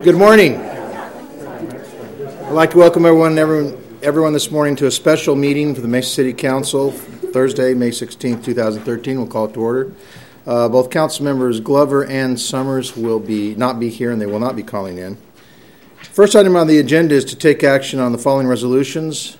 Good morning. I'd like to welcome everyone this morning to a special meeting for the Mesa City Council, Thursday, May 16th, 2013. We'll call it to order. Both council members Glover and Summers will not be here, and they will not be calling in. First item on the agenda is to take action on the following resolutions.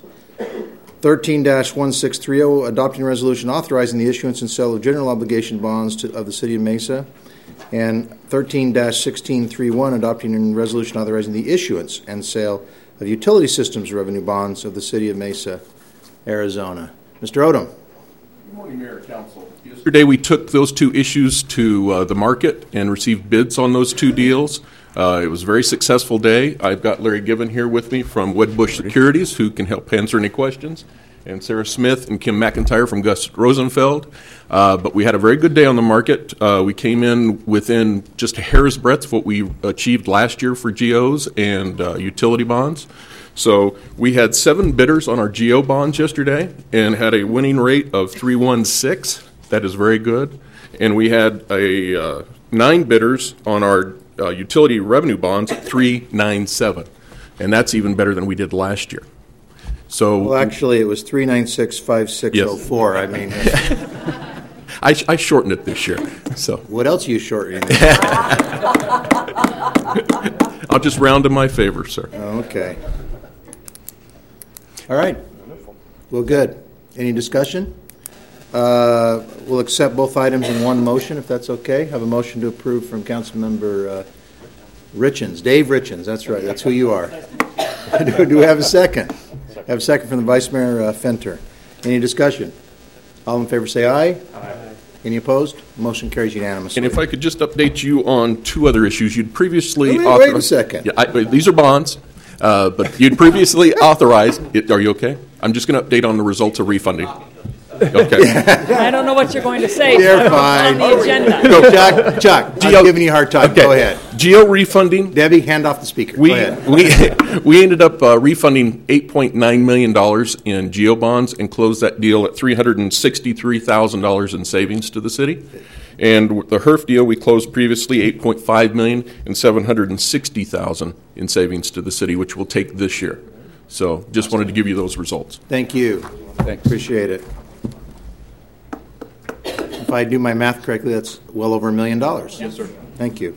13-1630, adopting a resolution authorizing the issuance and sale of general obligation bonds of the City of Mesa. And 13-1631, adopting a resolution authorizing the issuance and sale of utility systems revenue bonds of the City of Mesa, Arizona. Mr. Odom. Good morning, Mayor and Council. Yesterday we took those two issues to the market and received bids on those two deals. It was a very successful day. I've got Larry Given here with me from Wedbush Securities, who can help answer any questions, and Sarah Smith and Kim McIntyre from Gus Rosenfeld. But we had a very good day on the market. We came in within just a hair's breadth of what we achieved last year for GOs and utility bonds. So we had 7 bidders on our GO bonds yesterday and had a winning rate of 316. That is very good. And we had 9 bidders on our utility revenue bonds at 397. And that's even better than we did last year. So, well, actually, it was 3965604. Yes. I mean, I shortened it this year. So what else are you shortening? I'll just round in my favor, sir. Okay. All right. Well, good. Any discussion? We'll accept both items in one motion, if that's okay. Have a motion to approve from Councilmember Richens. Dave Richens, that's right. That's who you are. Do we have a second? Have a second from the Vice Mayor Fenter. Any discussion? All in favor say aye. Aye. Any opposed? Motion carries unanimously. And if I could just update you on 2 other issues. You'd previously wait a second. Yeah, these are bonds, but you'd previously authorized it. Are you okay? I'm just going to update on the results of refunding. Okay. I don't know what you're going to say. They're fine. On the agenda. No, Chuck, I'm giving you a hard time. Okay. Go ahead. GO refunding. Debbie, hand off the speaker. Go ahead. We ended up refunding $8.9 million in GO bonds and closed that deal at $363,000 in savings to the city. And with the HERF deal, we closed previously $8.5 million and $760,000 in savings to the city, which we'll take this year. So just wanted to give you those results. Thank you. Thanks. Appreciate it. If I do my math correctly, that's well over $1 million. Yes, sir. Thank you.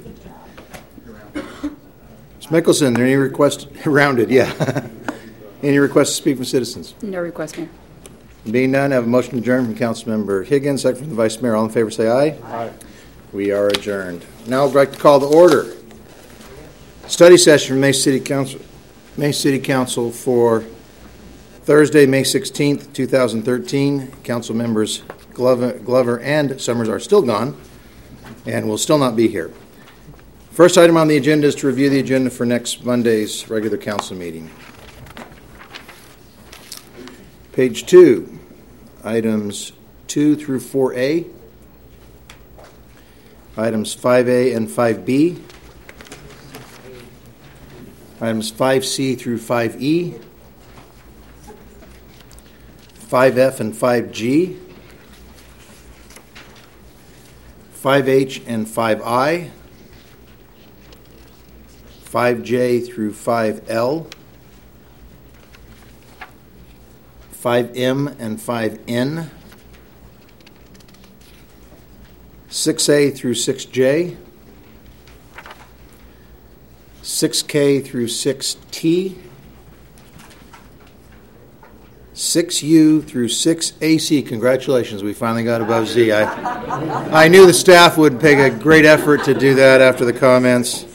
Ms. Mickelson, are there any requests? Rounded, yeah. Any requests to speak from citizens? No request, Mayor. Being none, I have a motion to adjourn from Councilmember Higgins, second from the Vice Mayor. All in favor say aye. Aye. We are adjourned. Now I'd like to call to order study session from Mesa City Council for Thursday, May 16th, 2013. Council members Glover and Summers are still gone and will still not be here. First item on the agenda is to review the agenda for next Monday's regular council meeting. Page 2, items 2 through 4A, items 5A and 5B, items 5C through 5E, 5F and 5G, 5H and 5I, 5J through 5L, 5M and 5N, 6A through 6J, 6K through 6T, 6U through 6AC. Congratulations, we finally got above Z. I knew the staff would make a great effort to do that after the comments.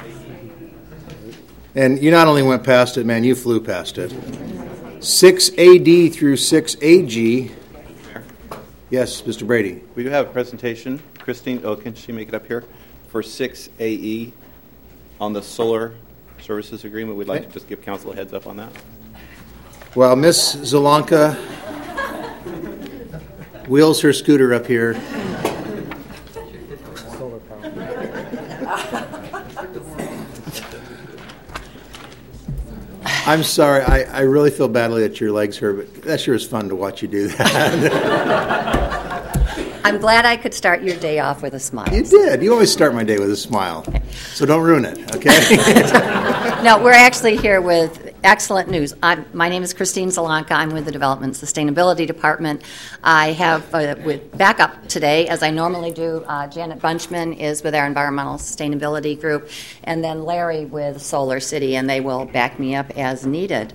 And you not only went past it, man, you flew past it. 6AD through 6AG. Yes, Mr. Brady. We do have a presentation. Christine, can she make it up here? For 6AE on the solar services agreement. We'd like to just give council a heads up on that. Well, Miss Zelanka wheels her scooter up here. I'm sorry. I really feel badly that your legs hurt, but that sure is fun to watch you do that. I'm glad I could start your day off with a smile. You did. You always start my day with a smile. So don't ruin it, okay? No, we're actually here with excellent news. My name is Christine Zalanka. I'm with the Development Sustainability Department. I have with backup today, as I normally do. Janet Bunchman is with our Environmental Sustainability Group, and then Larry with Solar City, and they will back me up as needed.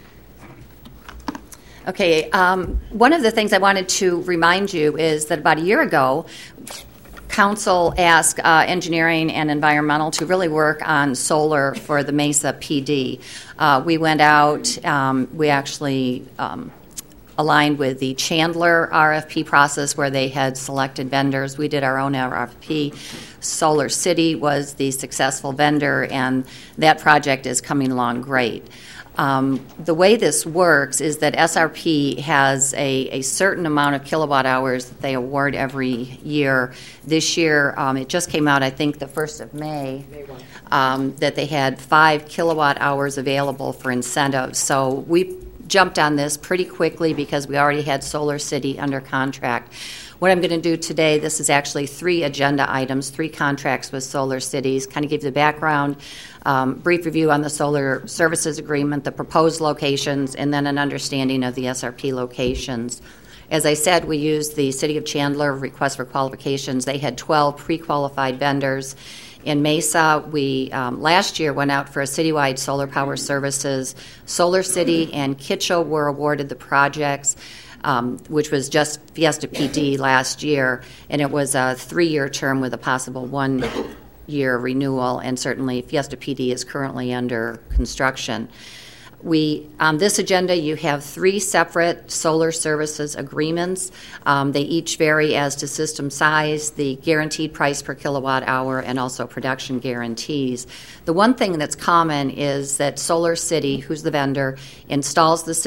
Okay, one of the things I wanted to remind you is that about a year ago, Council asked engineering and environmental to really work on solar for the Mesa PD. We went out, we actually aligned with the Chandler RFP process where they had selected vendors. We did our own RFP. Solar City was the successful vendor, and that project is coming along great. The way this works is that SRP has a certain amount of kilowatt hours that they award every year. This year, it just came out, I think, the 1st of May, that they had 5 kilowatt hours available for incentives. So we jumped on this pretty quickly because we already had Solar City under contract. What I'm going to do today, this is actually 3 agenda items, 3 contracts with Solar Cities, kind of give the background, brief review on the solar services agreement, the proposed locations, and then an understanding of the SRP locations. As I said, we used the City of Chandler request for qualifications. They had 12 pre-qualified vendors. In Mesa, we last year went out for a citywide solar power services. Solar City and Kitchell were awarded the projects, which was just Fiesta PD last year, and it was a 3-year term with a possible 1-year renewal, and certainly Fiesta PD is currently under construction. On this agenda, you have 3 separate solar services agreements. They each vary as to system size, the guaranteed price per kilowatt hour, and also production guarantees. The one thing that's common is that Solar City, who's the vendor, installs the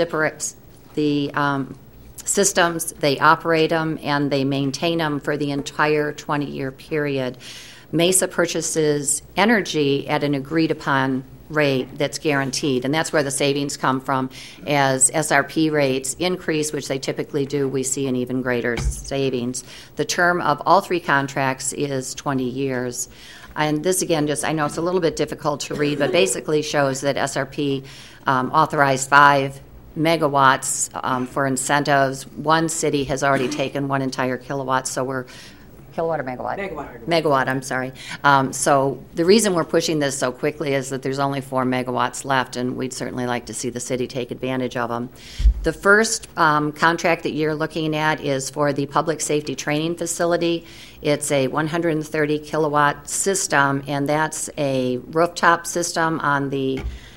systems, they operate them, and they maintain them for the entire 20-year period. Mesa purchases energy at an agreed-upon rate that's guaranteed, and that's where the savings come from. As SRP rates increase, which they typically do, we see an even greater savings. The term of all 3 contracts is 20 years. And this, again, I know it's a little bit difficult to read, but basically shows that SRP authorized 5 megawatts for incentives. One city has already taken 1 entire kilowatt, so we're kilowatt or megawatt? Megawatt, I'm sorry. So the reason we're pushing this so quickly is that there's only 4 megawatts left, and we'd certainly like to see the city take advantage of them. The first contract that you're looking at is for the public safety training facility. It's a 130 kilowatt system, and that's a rooftop system on the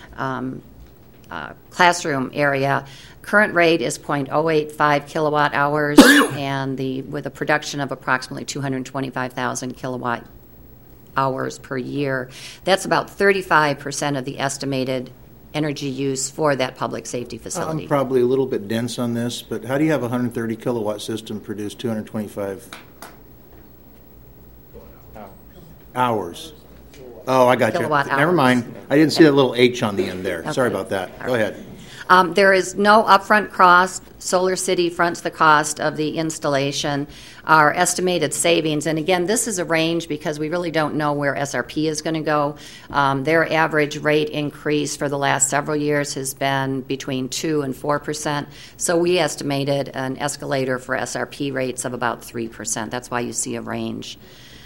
classroom area. Current rate is 0.085 kilowatt hours, and with a production of approximately 225,000 kilowatt hours per year. That's about 35% of the estimated energy use for that public safety facility. I'm probably a little bit dense on this, but how do you have a 130 kilowatt system produce 225 hours? Oh, I got you. Kilowatt Never hours. mind. I didn't see that little H on the end there. Okay. Sorry about that. Go ahead. There is no upfront cost. Solar City fronts the cost of the installation. Our estimated savings, and again, this is a range because we really don't know where SRP is going to go. Their average rate increase for the last several years has been between 2 and 4%. So we estimated an escalator for SRP rates of about 3%. That's why you see a range.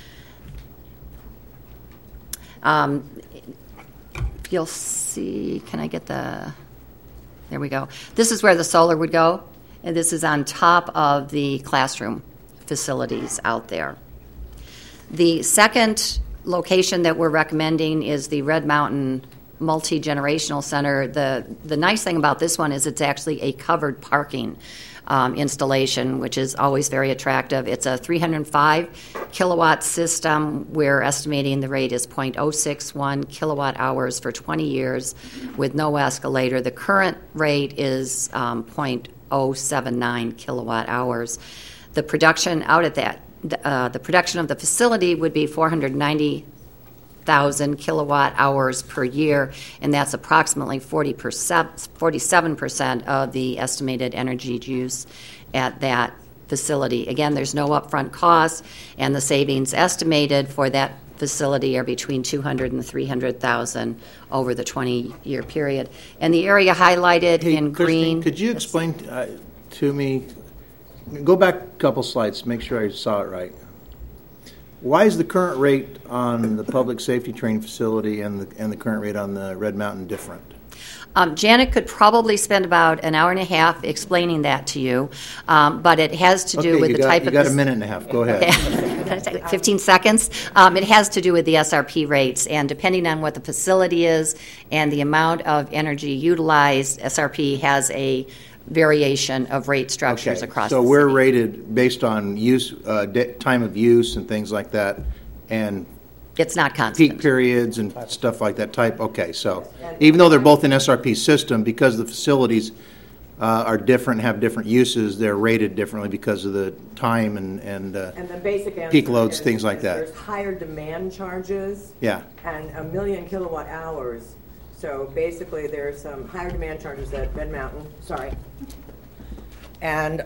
You'll see, can I get there we go. This is where the solar would go, and this is on top of the classroom facilities out there. The second location that we're recommending is the Red Mountain Multi-Generational Center. The nice thing about this one is it's actually a covered parking installation, which is always very attractive. It's a 305 kilowatt system. We're estimating the rate is 0.061 kilowatt hours for 20 years with no escalator. The current rate is 0.079 kilowatt hours. The production out at that, the production of the facility would be 490,000 kilowatt hours per year, and that's approximately 47% of the estimated energy use at that facility. Again, there's no upfront cost, and the savings estimated for that facility are between $200,000 and $300,000 over the 20-year period. And the area highlighted Hey, in Christine, green. could you explain to me, go back a couple slides to make sure I saw it right. Why is the current rate on the public safety training facility and the current rate on the Red Mountain different? Janet could probably spend about an hour and a half explaining that to you, but it has to do with the type of... You got a minute and a half. Go ahead. Okay. 15 seconds. It has to do with the SRP rates, and depending on what the facility is and the amount of energy utilized, SRP has a variation of rate structures across the so city. we're rated based on use, time of use and things like that, and It's not constant. peak periods and stuff like that type. Okay, so even though they're both in SRP system, because the facilities are different, have different uses, they're rated differently because of the time and the basic answer peak loads, is- things like is that. There's higher demand charges. Yeah. And 1 million kilowatt hours. So basically, there's some higher demand charges at Red Mountain. Sorry. And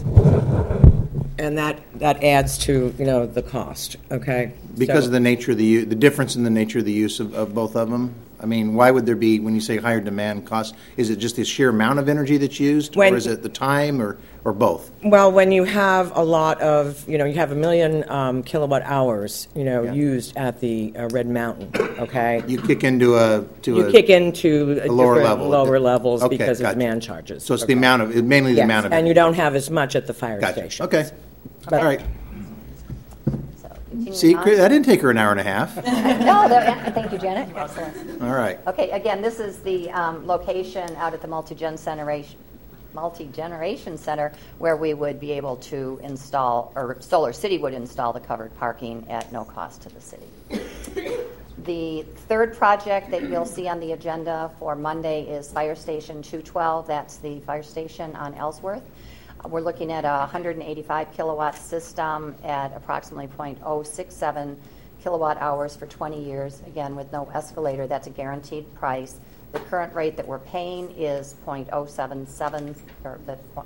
that adds to the cost. Okay. Because So- of the nature of the difference in the nature of the use of both of them? I mean, why would there be, when you say higher demand cost, is it just the sheer amount of energy that's used? When- or is it the time, or both? Well, when you have a lot of, you have 1 million kilowatt hours, used at the Red Mountain, okay? You kick into You kick into a lower different level. lower levels Okay, because of gotcha. demand charges. So it's okay? the amount of, mainly the Yes, amount of. and you don't have as much at the fire Gotcha. station. Okay. But- All right. So, continuing See, on. that didn't take her an hour and a half. No, thank you, Janet. Excellent. All right. Okay, again, this is the location out at the multi-generation center where we would be able to install, or Solar City would install the covered parking at no cost to the city. The third project that you'll see on the agenda for Monday is Fire Station 212. That's the fire station on Ellsworth. We're looking at a 185 kilowatt system at approximately 0.067 kilowatt hours for 20 years, again with no escalator. That's a guaranteed price. The current rate that we're paying is 0.077 or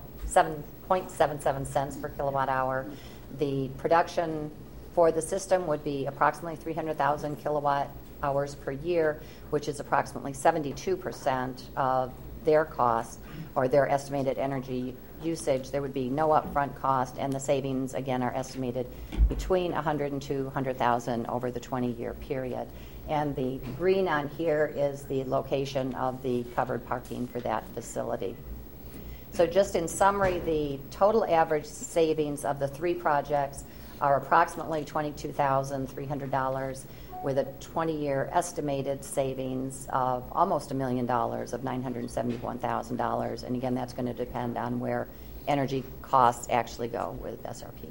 0.77 cents per kilowatt hour. The production for the system would be approximately 300,000 kilowatt hours per year, which is approximately 72% of their cost or their estimated energy usage. There would be no upfront cost, and the savings, again, are estimated between $100,000 and $200,000 over the 20-year period. And the green on here is the location of the covered parking for that facility. So just in summary, the total average savings of the three projects are approximately $22,300 with a 20-year estimated savings of almost $1 million of $971,000. And again, that's going to depend on where energy costs actually go with SRP.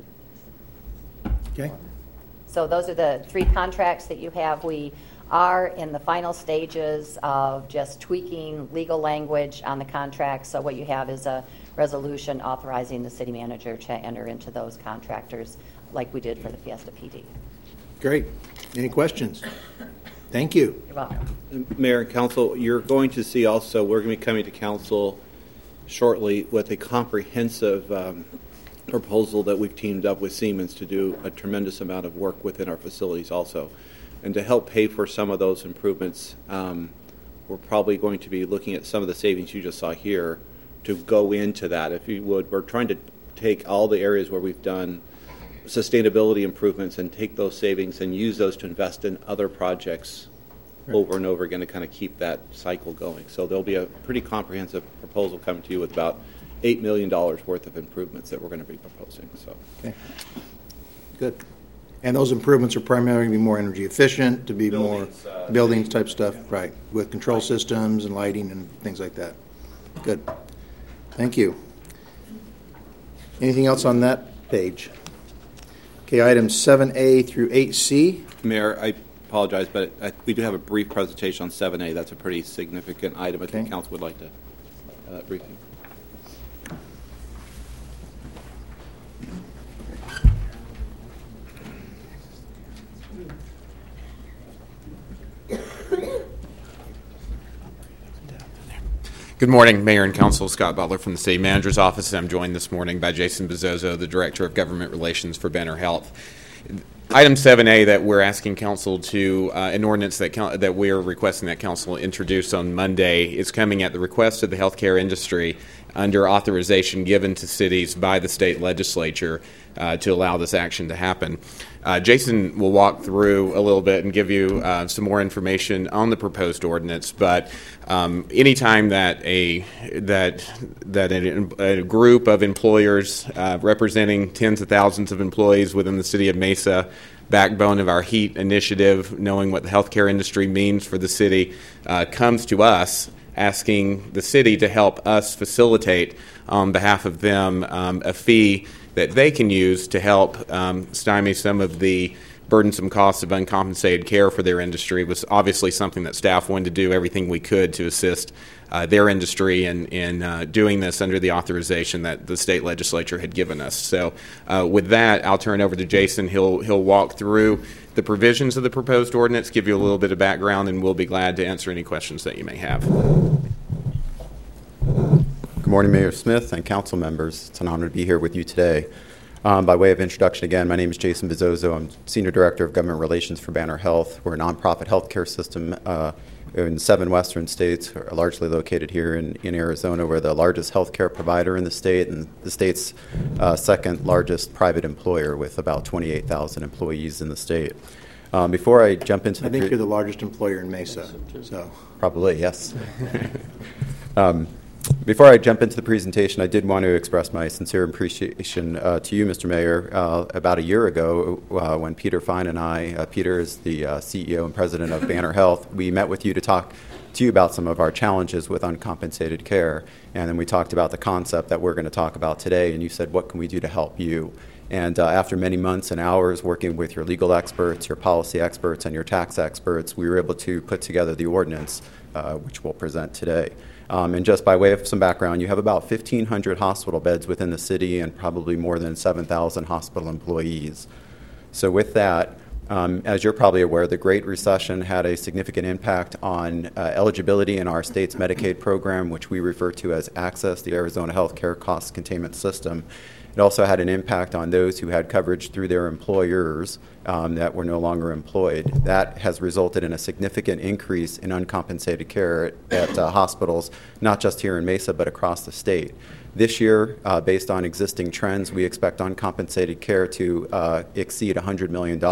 Okay. So those are the three contracts that you have. We are in the final stages of just tweaking legal language on the contracts. So what you have is a resolution authorizing the city manager to enter into those contractors like we did for the Fiesta PD. Great. Any questions? Thank you. You're welcome. Mayor and Council, you're going to see also, we're going to be coming to Council shortly with a comprehensive proposal that we've teamed up with Siemens to do a tremendous amount of work within our facilities also. And to help pay for some of those improvements, we're probably going to be looking at some of the savings you just saw here to go into that. If you would, we're trying to take all the areas where we've done sustainability improvements and take those savings and use those to invest in other projects over and over again to kind of keep that cycle going. So there'll be a pretty comprehensive proposal coming to you with about $8 million worth of improvements that we're going to be proposing. So, Okay. Good. And those improvements are primarily to be more energy efficient, to be Buildings, more buildings type stuff, right, with control systems and lighting and things like that. Good. Thank you. Anything else on that page? Okay, items 7A through 8C. Mayor, I apologize, but we do have a brief presentation on 7A. That's a pretty significant item. I think Okay. Council would like to brief you. Good morning, Mayor and Council. Scott Butler from the City Manager's Office. I'm joined this morning by Jason Bezzoso, the Director of Government Relations for Banner Health. Item 7A that we're asking Council to, an ordinance that we're requesting that Council introduce on Monday, is coming at the request of the healthcare industry under authorization given to cities by the state legislature to allow this action to happen. Jason will walk through a little bit and give you some more information on the proposed ordinance, but anytime that a group of employers representing tens of thousands of employees within the city of Mesa, backbone of our HEAT initiative, knowing what the healthcare industry means for the city, comes to us asking the city to help us facilitate on behalf of them a fee that they can use to help stymie some of the burdensome costs of uncompensated care for their industry. Was obviously something that staff wanted to do everything we could to assist their industry in doing this under the authorization that the state legislature had given us. So with that, I'll turn it over to Jason. He'll walk through the provisions of the proposed ordinance, give you a little bit of background, and we'll be glad to answer any questions that you may have. Good morning, Mayor Smith and council members. It's an honor to be here with you today. By way of introduction again, my name is Jason Bezzoso. I'm Senior Director of Government Relations for Banner Health. We're a nonprofit healthcare system in 7 western states, largely located here in Arizona. We're the largest healthcare provider in the state and the state's second largest private employer with about 28,000 employees in the state. Before I jump into I think you're the largest employer in Mesa. So probably, yes. Before I jump into the presentation, I did want to express my sincere appreciation to you, Mr. Mayor. About a year ago, when Peter Fine and I, Peter is the CEO and president of Banner Health, we met with you to talk to you about some of our challenges with uncompensated care. And then we talked about the concept that we're going to talk about today, and you said, what can we do to help you? And after many months and hours working with your legal experts, your policy experts, and your tax experts, we were able to put together the ordinance, which we'll present today. And just by way of some background, you have about 1,500 hospital beds within the city and probably more than 7,000 hospital employees. So with that, as you're probably aware, the Great Recession had a significant impact on eligibility in our state's Medicaid program, which we refer to as ACCESS, the Arizona Healthcare Cost Containment System. It also had an impact on those who had coverage through their employers that were no longer employed. That has resulted in a significant increase in uncompensated care at hospitals, not just here in Mesa, but across the state. This year, based on existing trends, we expect uncompensated care to exceed $100 million.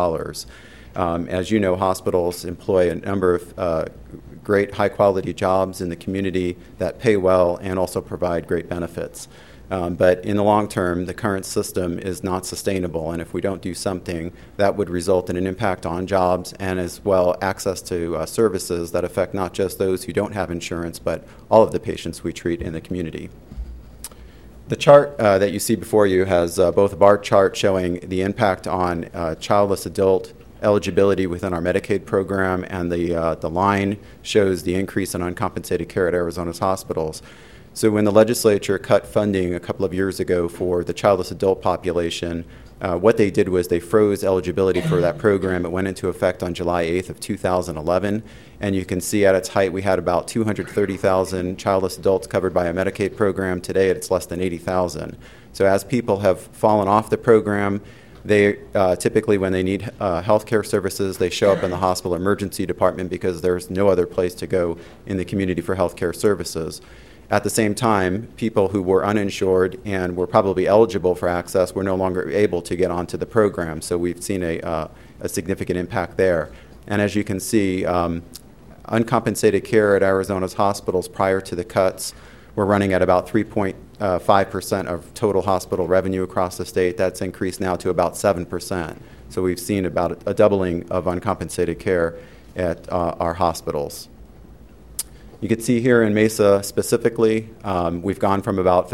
As you know, hospitals employ a number of great high-quality jobs in the community that pay well and also provide great benefits. But in the long term, the current system is not sustainable, and if we don't do something, that would result in an impact on jobs and as well access to services that affect not just those who don't have insurance, but all of the patients we treat in the community. The chart that you see before you has both a bar chart showing the impact on childless adult eligibility within our Medicaid program, and the line shows the increase in uncompensated care at Arizona's hospitals. So when the legislature cut funding a couple of years ago for the childless adult population, what they did was they froze eligibility for that program. It went into effect on July 8th of 2011, and you can see at its height we had about 230,000 childless adults covered by a Medicaid program. Today it's less than 80,000. So as people have fallen off the program, they typically, when they need health care services, they show up in the hospital emergency department because there's no other place to go in the community for health care services. At the same time, people who were uninsured and were probably eligible for access were no longer able to get onto the program. So we've seen a significant impact there. And as you can see, uncompensated care at Arizona's hospitals prior to the cuts were running at about 3.5% of total hospital revenue across the state. That's increased now to about 7%. So we've seen about a doubling of uncompensated care at our hospitals. You can see here in Mesa specifically, we've gone from about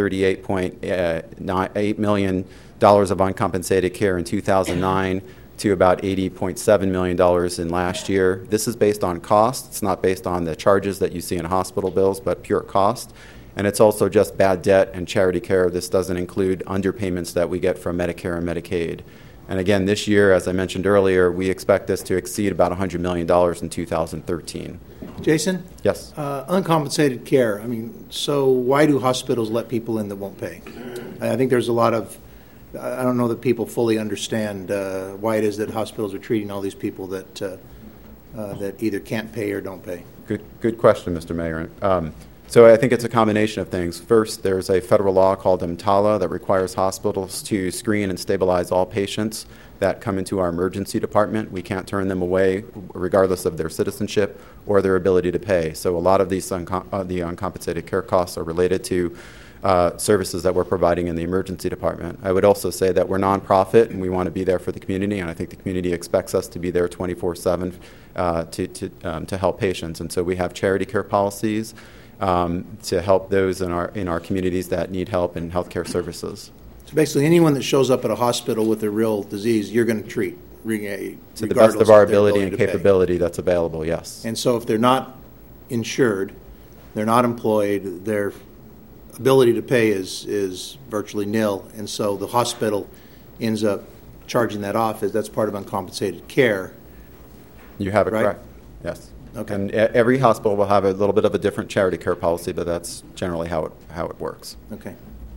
$38.8 million of uncompensated care in 2009 to about $80.7 million in last year. This is based on cost. It's not based on the charges that you see in hospital bills, but pure cost. And it's also just bad debt and charity care. This doesn't include underpayments that we get from Medicare and Medicaid. And again, this year, as I mentioned earlier, we expect this to exceed about $100 million in 2013. Jason? Yes. Uncompensated care. I mean, so why do hospitals let people in that won't pay? I think there's a lot of, I don't know that people fully understand why it is that hospitals are treating all these people that either can't pay or don't pay. Good question, Mr. Mayor. So I think it's a combination of things. First, there's a federal law called EMTALA that requires hospitals to screen and stabilize all patients that come into our emergency department. We can't turn them away regardless of their citizenship or their ability to pay. So a lot of these the uncompensated care costs are related to services that we're providing in the emergency department. I would also say that we're nonprofit and we want to be there for the community, and I think the community expects us to be there 24/7 to help patients. And so we have charity care policies to help those in our communities that need help in healthcare services. So basically, anyone that shows up at a hospital with a real disease, you're going to treat, to the best of our ability and capability that's available, yes. And so if they're not insured, they're not employed, their ability to pay is virtually nil, and so the hospital ends up charging that off as that's part of uncompensated care. You have it right? correct, yes. Okay. And every hospital will have a little bit of a different charity care policy, but that's generally how it works. Okay.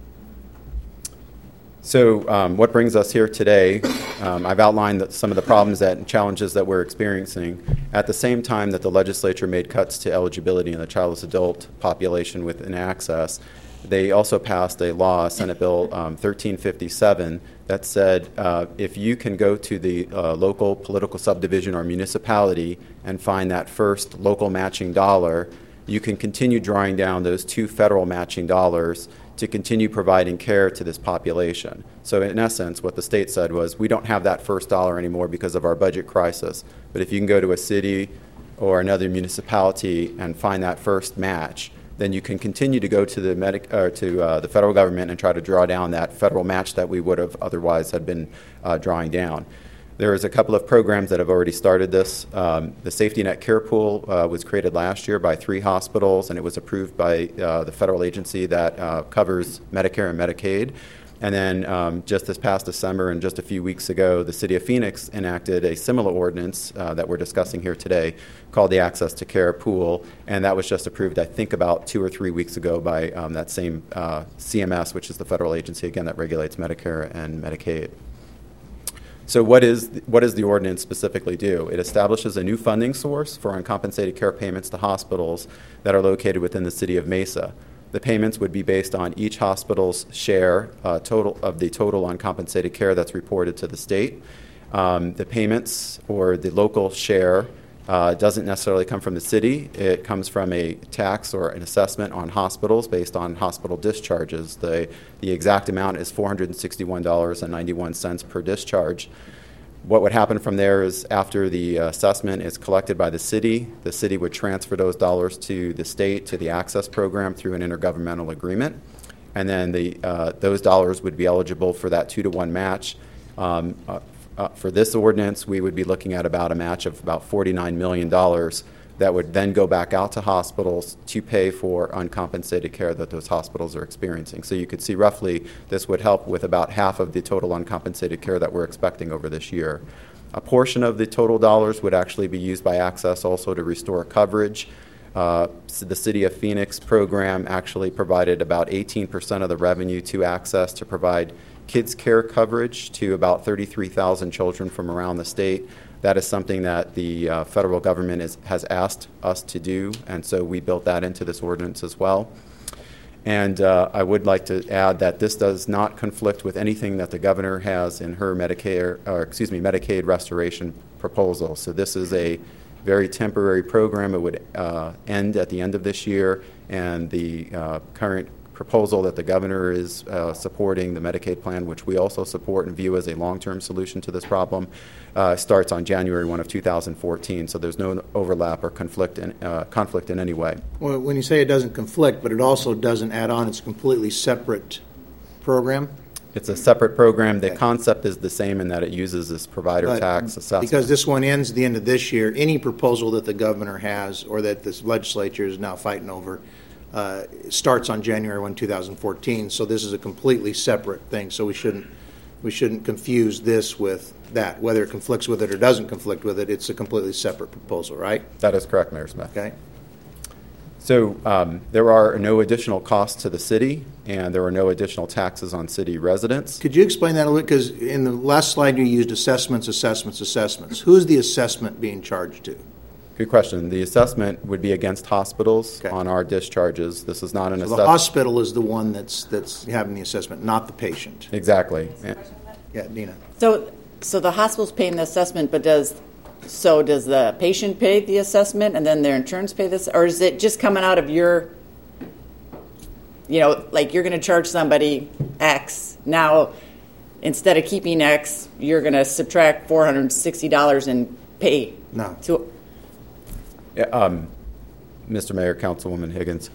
So what brings us here today, I've outlined some of the problems and challenges that we're experiencing. At the same time that the legislature made cuts to eligibility in the childless adult population within access, they also passed a law, Senate Bill 1357, that said if you can go to the local political subdivision or municipality and find that first local matching dollar, you can continue drawing down those 2 federal matching dollars to continue providing care to this population. So in essence, what the state said was, we don't have that first dollar anymore because of our budget crisis. But if you can go to a city or another municipality and find that first match, then you can continue to go to the federal government and try to draw down that federal match that we would have otherwise had been drawing down. There is a couple of programs that have already started this. The Safety Net Care Pool was created last year by 3 hospitals, and it was approved by the federal agency that covers Medicare and Medicaid. And then just this past December and just a few weeks ago, the City of Phoenix enacted a similar ordinance that we're discussing here today called the Access to Care Pool, and that was just approved, I think, about 2 or 3 weeks ago by that same CMS, which is the federal agency, again, that regulates Medicare and Medicaid. So what does the ordinance specifically do? It establishes a new funding source for uncompensated care payments to hospitals that are located within the city of Mesa. The payments would be based on each hospital's share total of the total uncompensated care that's reported to the state. The payments or the local share doesn't necessarily come from the city. It comes from a tax or an assessment on hospitals based on hospital discharges. The exact amount is $461.91 per discharge. What would happen from there is after the assessment is collected by the city would transfer those dollars to the state, to the access program through an intergovernmental agreement. And then those dollars would be eligible for that 2-to-1 match. For this ordinance, we would be looking at about a match of about $49 million that would then go back out to hospitals to pay for uncompensated care that those hospitals are experiencing. So you could see roughly this would help with about half of the total uncompensated care that we're expecting over this year. A portion of the total dollars would actually be used by Access also to restore coverage. So the City of Phoenix program actually provided about 18% of the revenue to Access to provide kids care coverage to about 33,000 children from around the state. That is something that the federal government has asked us to do, and so we built that into this ordinance as well. And I would like to add that this does not conflict with anything that the governor has in her Medicaid restoration proposal. So this is a very temporary program. It would end at the end of this year, and the current proposal that the governor is supporting, the Medicaid plan, which we also support and view as a long-term solution to this problem, starts on January 1 of 2014. So there's no overlap or conflict in any way. Well, when you say it doesn't conflict, but it also doesn't add on, it's a completely separate program? It's a separate program. The concept is the same in that it uses this provider tax assessment. Because this one ends at the end of this year, any proposal that the governor has or that this legislature is now fighting over starts on January 1, 2014. So this is a completely separate thing. So we shouldn't confuse this with that. Whether it conflicts with it or doesn't conflict with it, it's a completely separate proposal, right? That is correct, Mayor Smith. Okay. So there are no additional costs to the city, and there are no additional taxes on city residents. Could you explain that a little? Because in the last slide you used assessments. Who's the assessment being charged to? Good question. The assessment would be against hospitals on our discharges. This is not an assessment. The hospital is the one that's having the assessment, not the patient. Exactly. Yeah, Dina. So the hospital's paying the assessment, but does the patient pay the assessment and then their insurance pay this? Or is it just coming out of your, like you're going to charge somebody X. Now, instead of keeping X, you're going to subtract $460 and pay. No. Mr. Mayor, Councilwoman Higgins,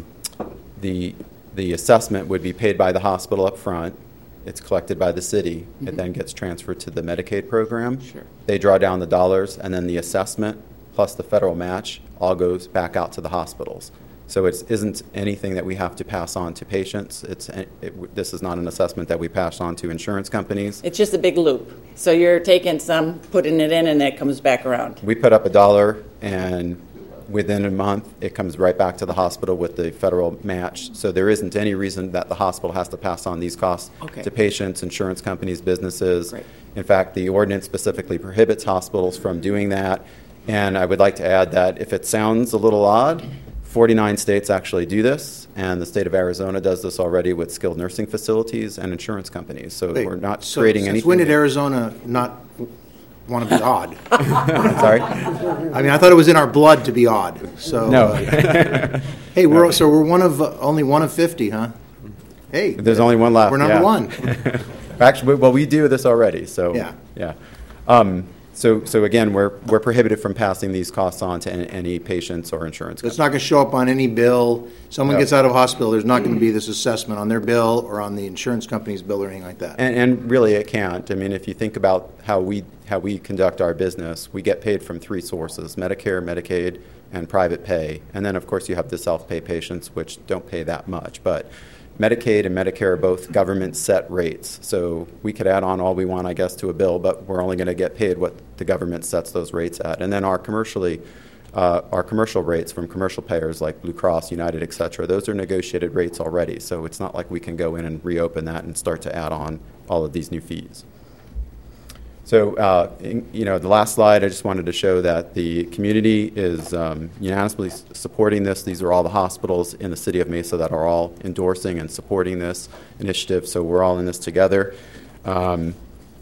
the assessment would be paid by the hospital up front. It's collected by the city. Mm-hmm. It then gets transferred to the Medicaid program. Sure. They draw down the dollars, and then the assessment plus the federal match all goes back out to the hospitals. So it isn't anything that we have to pass on to patients. This is not an assessment that we pass on to insurance companies. It's just a big loop. So you're taking some, putting it in, and it comes back around. We put up $1, and within a month, it comes right back to the hospital with the federal match. So there isn't any reason that the hospital has to pass on these costs to patients, insurance companies, businesses. Great. In fact, the ordinance specifically prohibits hospitals from doing that. And I would like to add that if it sounds a little odd, 49 states actually do this, and the state of Arizona does this already with skilled nursing facilities and insurance companies. So we're not creating anything. When did Arizona not want to be odd? Sorry? I mean, I thought it was in our blood to be odd. So no. Hey, we're only one of 50, huh? Hey, there's only one left. We're number one. Actually, well, we do this already. So yeah. So again, we're prohibited from passing these costs on to any patients or insurance companies. It's not going to show up on any bill. Someone gets out of hospital, there's not going to be this assessment on their bill or on the insurance company's bill or anything like that. And really, it can't. I mean, if you think about how we conduct our business, we get paid from three sources: Medicare, Medicaid, and private pay. And then, of course, you have the self-pay patients, which don't pay that much. But Medicaid and Medicare are both government-set rates. So we could add on all we want, I guess, to a bill, but we're only going to get paid what the government sets those rates at. And then our commercial rates from commercial payers like Blue Cross, United, et cetera, those are negotiated rates already. So it's not like we can go in and reopen that and start to add on all of these new fees. So, the last slide, I just wanted to show that the community is unanimously supporting this. These are all the hospitals in the city of Mesa that are all endorsing and supporting this initiative, so we're all in this together. Again,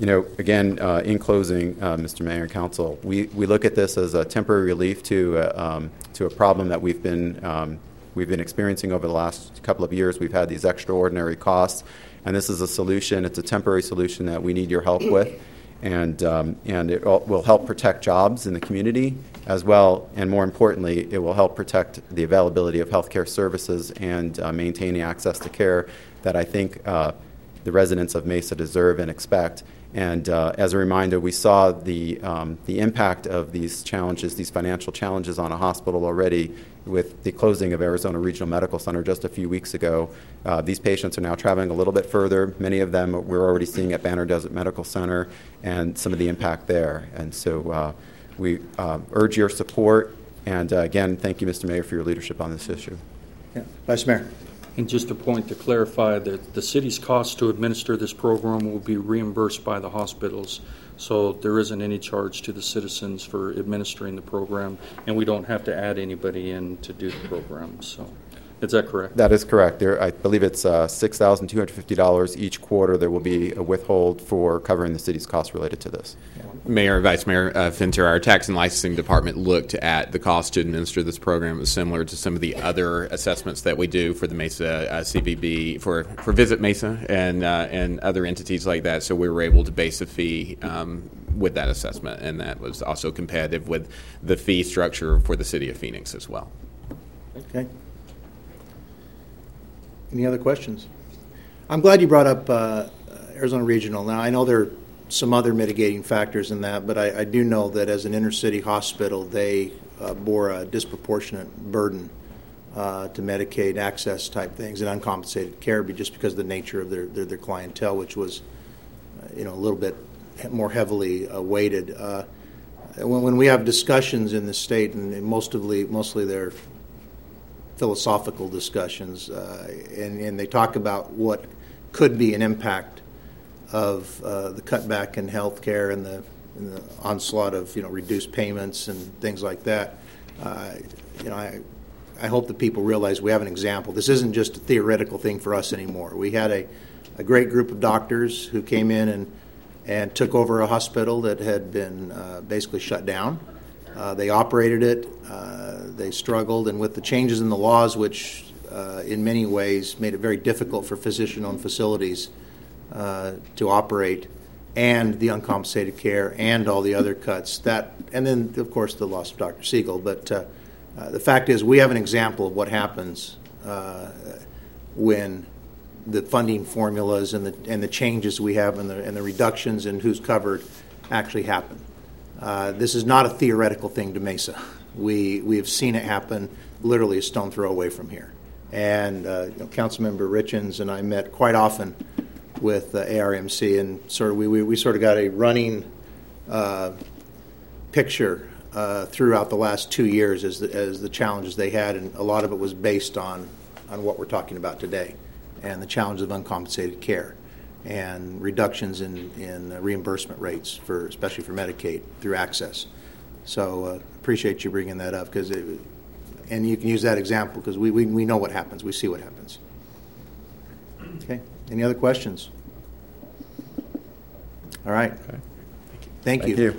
in closing, Mr. Mayor and Council, we look at this as a temporary relief to a problem that we've been experiencing over the last couple of years. We've had these extraordinary costs, and this is a solution. It's a temporary solution that we need your help with. And it will help protect jobs in the community as well, and more importantly, it will help protect the availability of healthcare services and maintaining access to care that I think the residents of Mesa deserve and expect. And as a reminder, we saw the impact of these challenges, these financial challenges on a hospital already with the closing of Arizona Regional Medical Center just a few weeks ago. These patients are now traveling a little bit further. Many of them we're already seeing at Banner Desert Medical Center and some of the impact there. And so we urge your support. And again, thank you, Mr. Mayor, for your leadership on this issue. Yeah. Vice Mayor. And just a point to clarify that the city's cost to administer this program will be reimbursed by the hospitals. So there isn't any charge to the citizens for administering the program, and we don't have to add anybody in to do the program. So is that correct? That is correct. I believe it's $6,250 each quarter. There will be a withhold for covering the city's costs related to this. Mayor, Vice Mayor Finter, our tax and licensing department looked at the cost to administer this program. It was similar to some of the other assessments that we do for the Mesa CVB, for Visit Mesa and other entities like that. So we were able to base a fee with that assessment, and that was also competitive with the fee structure for the city of Phoenix as well. Okay. Any other questions? I'm glad you brought up Arizona Regional. Now, I know there are some other mitigating factors in that, but I do know that as an inner-city hospital, they bore a disproportionate burden to Medicaid access type things and uncompensated care, just because of the nature of their clientele, which was a little bit more heavily weighted. When we have discussions in the state, and mostly they're philosophical discussions, and they talk about what could be an impact of the cutback in health care and the onslaught of reduced payments and things like that. I hope that people realize we have an example. This isn't just a theoretical thing for us anymore. We had a great group of doctors who came in and took over a hospital that had been basically shut down. They operated it. They struggled, and with the changes in the laws, which in many ways made it very difficult for physician-owned facilities to operate, and the uncompensated care and all the other cuts, and then, of course, the loss of Dr. Siegel. But the fact is, we have an example of what happens when the funding formulas and the changes we have and the reductions in who's covered actually happen. This is not a theoretical thing to Mesa. We have seen it happen literally a stone throw away from here. And Councilmember Richens and I met quite often with ARMC, and we sort of got a running picture throughout the last 2 years as the challenges they had, and a lot of it was based on what we're talking about today, and the challenge of uncompensated care and reductions in reimbursement rates especially for Medicaid through access. So appreciate you bringing that up, and you can use that example because we know what happens. We see what happens. Okay. Any other questions? All right. Okay. Thank you.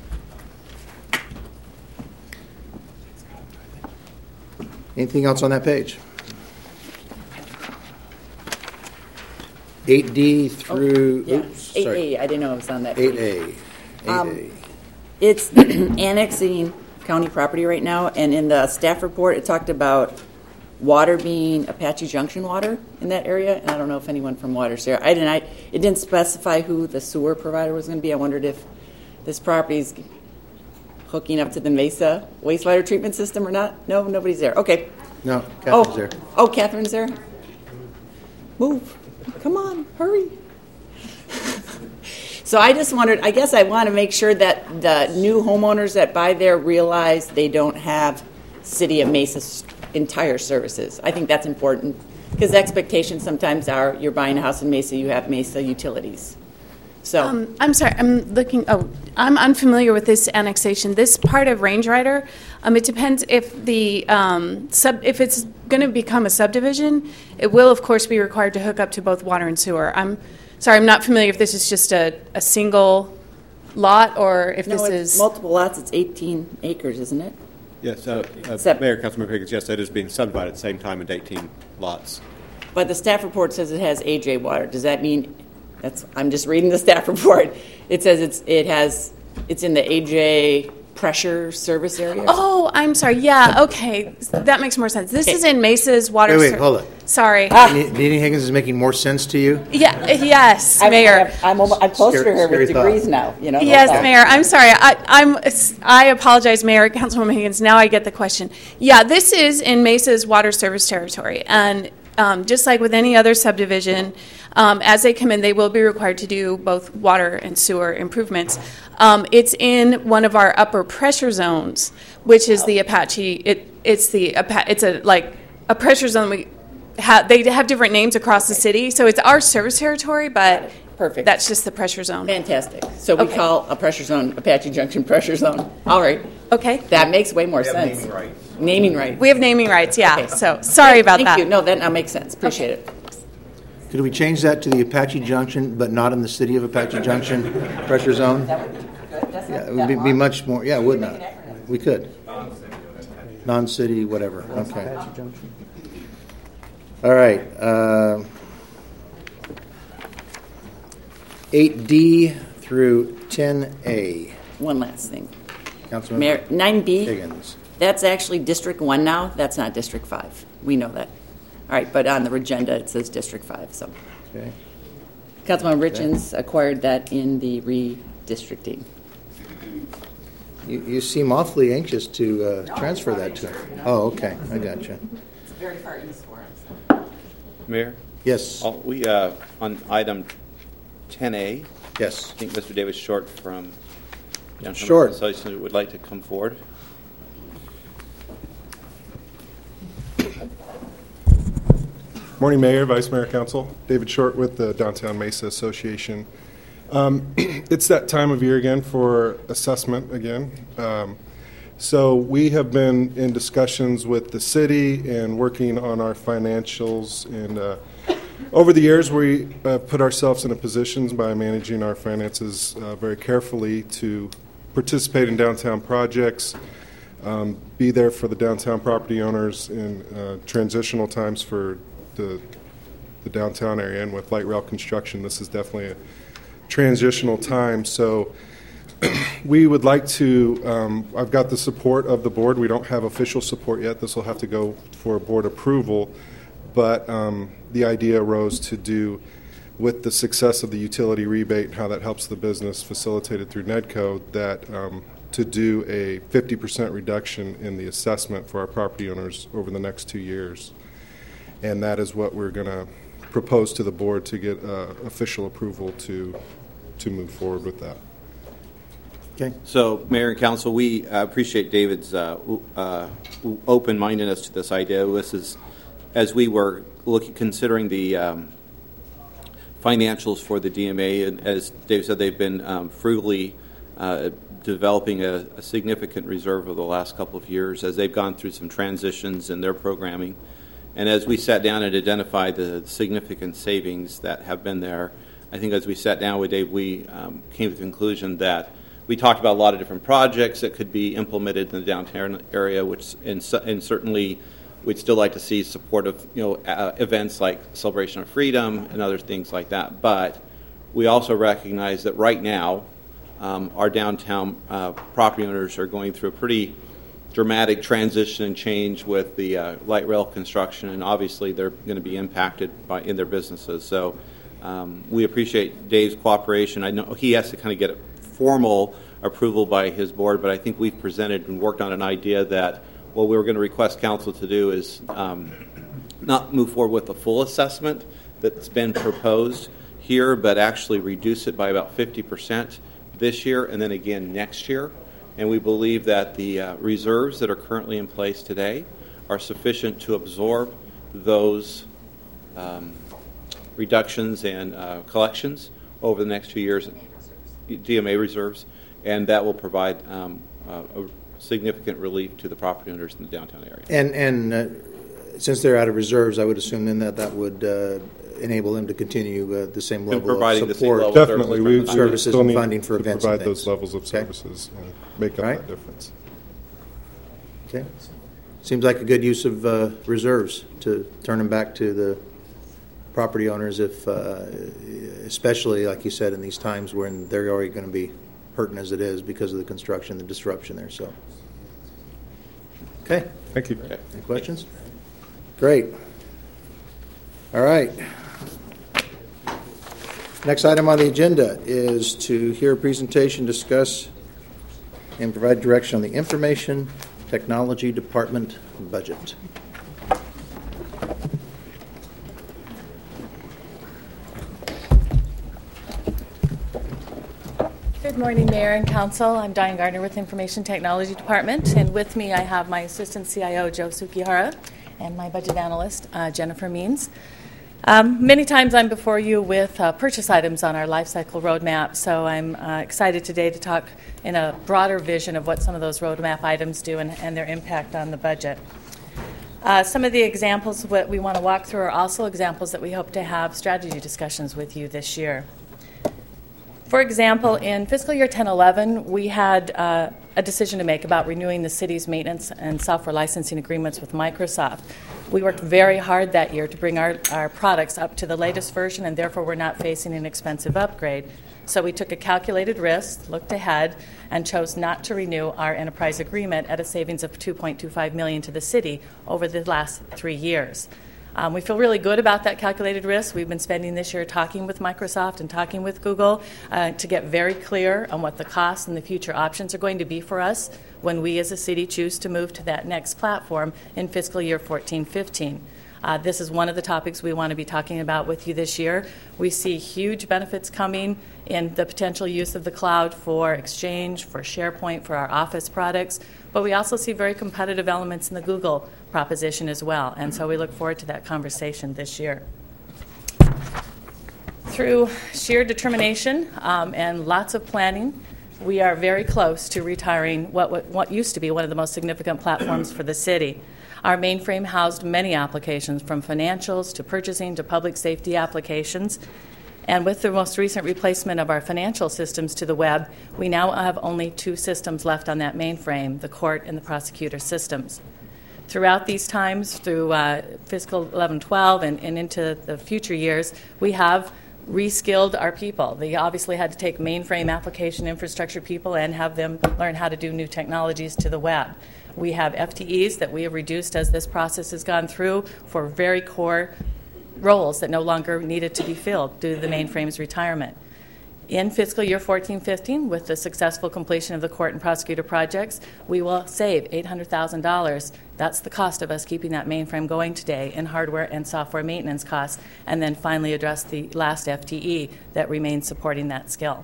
Anything else on that page? 8D through... Yeah. Oops, 8A. sorry. I didn't know it was on that 8A. page. It's annexing county property right now, and in the staff report it talked about water being Apache Junction water in that area, and I don't know if anyone from water's there. It didn't specify who the sewer provider was going to be. I wondered if this property is hooking up to the Mesa wastewater treatment system or not. No, nobody's there. Okay. No, Catherine's there. Oh, Catherine's there? Move. Come on, hurry. So I just wondered, I guess I want to make sure that the new homeowners that buy there realize they don't have City of Mesa's entire services. I think that's important because expectations sometimes are you're buying a house in Mesa, you have Mesa utilities. So I'm sorry, I'm unfamiliar with this annexation. This part of Range Rider, it depends if if it's going to become a subdivision, it will of course be required to hook up to both water and sewer. I'm sorry, I'm not familiar if this is just a single lot or if this is multiple lots. It's 18 acres, isn't it? Yes, Mayor, Councilmember Higgins, yes, that is being subdivided at the same time into 18 lots. But the staff report says it has AJ water. Does that mean I'm just reading the staff report. It says it's in the AJ pressure service area. Oh, I'm sorry. Yeah, okay. That makes more sense. This is in Mesa's water. Wait, hold on. Sorry. Deanie Higgins is making more sense to you? Yeah. Yes, Mayor. I'm closer to her with degrees now. Yes, Mayor. I'm sorry. I apologize, Mayor. Councilwoman Higgins. Now I get the question. Yeah, this is in Mesa's water service territory, and just like with any other subdivision, as they come in, they will be required to do both water and sewer improvements. It's in one of our upper pressure zones, which is the Apache. It's a pressure zone. They have different names across the city, so it's our service territory, but perfect. That's just the pressure zone. Fantastic. So we call a pressure zone Apache Junction pressure zone. All right. Okay. That makes way more sense. Naming rights. Naming rights. We have naming rights. Yeah. Okay. So sorry about that. Thank you. No, that now makes sense. Appreciate it. Could we change that to the Apache Junction, but not in the city of Apache Junction pressure zone? That would be good. Yeah, it would be much more. Yeah, it would not. We could. Non-city, whatever. Okay. All right. 8D through 10A. One last thing. Councilmember Mayor, 9B. Higgins. That's actually District 1 now. That's not District 5. We know that. All right, but on the agenda it says District 5. So, okay. Councilman Richens acquired that in the redistricting. You seem awfully anxious to transfer that to him. Oh, okay. I got you. It's very far east for us. Mayor? Yes. We on item 10A. Yes. I think Mr. David Short from Short Association would like to come forward. Morning, Mayor, Vice Mayor, Council. David Short with the Downtown Mesa Association. It's that time of year again for assessment again. So we have been in discussions with the city and working on our financials. And over the years, we put ourselves in a position by managing our finances very carefully to participate in downtown projects, be there for the downtown property owners in transitional times for the downtown area. And with light rail construction, this is definitely a transitional time. So we would like to, I've got the support of the board. We don't have official support yet. This will have to go for board approval. But the idea arose to do, with the success of the utility rebate and how that helps the business facilitated through NEDCO, that to do a 50% reduction in the assessment for our property owners over the next 2 years. And that is what we're going to propose to the board to get official approval to move forward with that. Okay. So, Mayor and Council, we appreciate David's open-mindedness to this idea. This is, as we were considering the financials for the DMA, and as Dave said, they've been frugally developing a significant reserve over the last couple of years as they've gone through some transitions in their programming. And as we sat down and identified the significant savings that have been there, I think as we sat down with Dave, we came to the conclusion that we talked about a lot of different projects that could be implemented in the downtown area, which and certainly we'd still like to see support of events like Celebration of Freedom and other things like that. But we also recognize that right now our downtown property owners are going through a pretty dramatic transition and change with the light rail construction, and obviously they're going to be impacted in their businesses. So we appreciate Dave's cooperation. I know he has to kind of get a formal approval by his board, but I think we've presented and worked on an idea that what we were going to request council to do is not move forward with the full assessment that's been proposed here, but actually reduce it by about 50% this year and then again next year. And we believe that the reserves that are currently in place today are sufficient to absorb those reductions and collections over the next 2 years, DMA reserves, and that will provide a significant relief to the property owners in the downtown area. And since they're out of reserves, I would assume then that would enable them to continue the same level of support. Definitely, we services still and need funding for to events. Provide those levels of services and make up that difference. Okay, seems like a good use of reserves to turn them back to the property owners, if especially like you said in these times when they're already going to be hurting as it is because of the construction, the disruption there. So, okay, thank you. Okay. Any questions? Great. All right. Next item on the agenda is to hear a presentation, discuss, and provide direction on the Information Technology Department budget. Good morning, Mayor and Council. I'm Diane Gardner with Information Technology Department, and with me I have my Assistant CIO, Joe Sukihara, and my budget analyst, Jennifer Means. Many times I'm before you with purchase items on our life cycle roadmap, so I'm excited today to talk in a broader vision of what some of those roadmap items do and their impact on the budget. Some of the examples that we want to walk through are also examples that we hope to have strategy discussions with you this year. For example, in fiscal year 10-11, we had a decision to make about renewing the city's maintenance and software licensing agreements with Microsoft. We worked very hard that year to bring our products up to the latest version, and therefore we're not facing an expensive upgrade. So we took a calculated risk, looked ahead, and chose not to renew our enterprise agreement at a savings of $2.25 million to the city over the last 3 years. We feel really good about that calculated risk. We've been spending this year talking with Microsoft and talking with Google to get very clear on what the costs and the future options are going to be for us when we as a city choose to move to that next platform in fiscal year 14-15. This is one of the topics we want to be talking about with you this year. We see huge benefits coming in the potential use of the cloud for Exchange, for SharePoint, for our Office products, but we also see very competitive elements in the Google proposition as well. And so we look forward to that conversation this year. Through sheer determination and lots of planning, we are very close to retiring what used to be one of the most significant platforms for the city. Our mainframe housed many applications, from financials to purchasing to public safety applications. And with the most recent replacement of our financial systems to the web, we now have only 2 systems left on that mainframe, the court and the prosecutor systems. Throughout these times, through fiscal 11-12 and into the future years, we have reskilled our people. They obviously had to take mainframe application infrastructure people and have them learn how to do new technologies to the web. We have FTEs that we have reduced as this process has gone through for very core roles that no longer needed to be filled due to the mainframe's retirement. In fiscal year 14-15, with the successful completion of the court and prosecutor projects, we will save $800,000. That's the cost of us keeping that mainframe going today in hardware and software maintenance costs, and then finally address the last FTE that remains supporting that skill.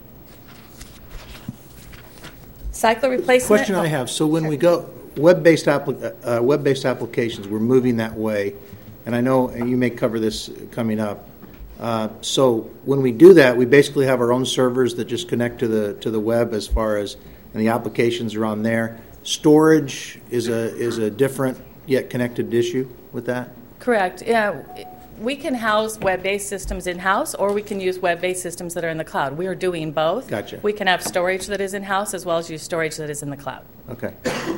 Cycle replacement. Question I have, so when we go web-based applications, we're moving that way, and I know and you may cover this coming up. So when we do that, we basically have our own servers that just connect to the web as far as, and the applications are on there. Storage is a different yet connected issue with that? Correct. Yeah, we can house web-based systems in-house, or we can use web-based systems that are in the cloud. We are doing both. Gotcha. We can have storage that is in-house as well as use storage that is in the cloud. Okay.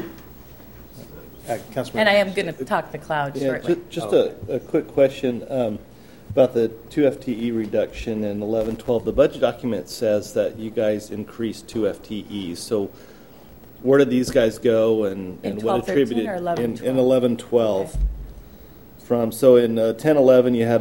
And I am going to talk the cloud shortly. Just a quick question about the 2 FTE reduction in 11-12. The budget document says that you guys increased 2 FTEs. So where did these guys go, and what attributed in 11-12? From, so in 10-11 you had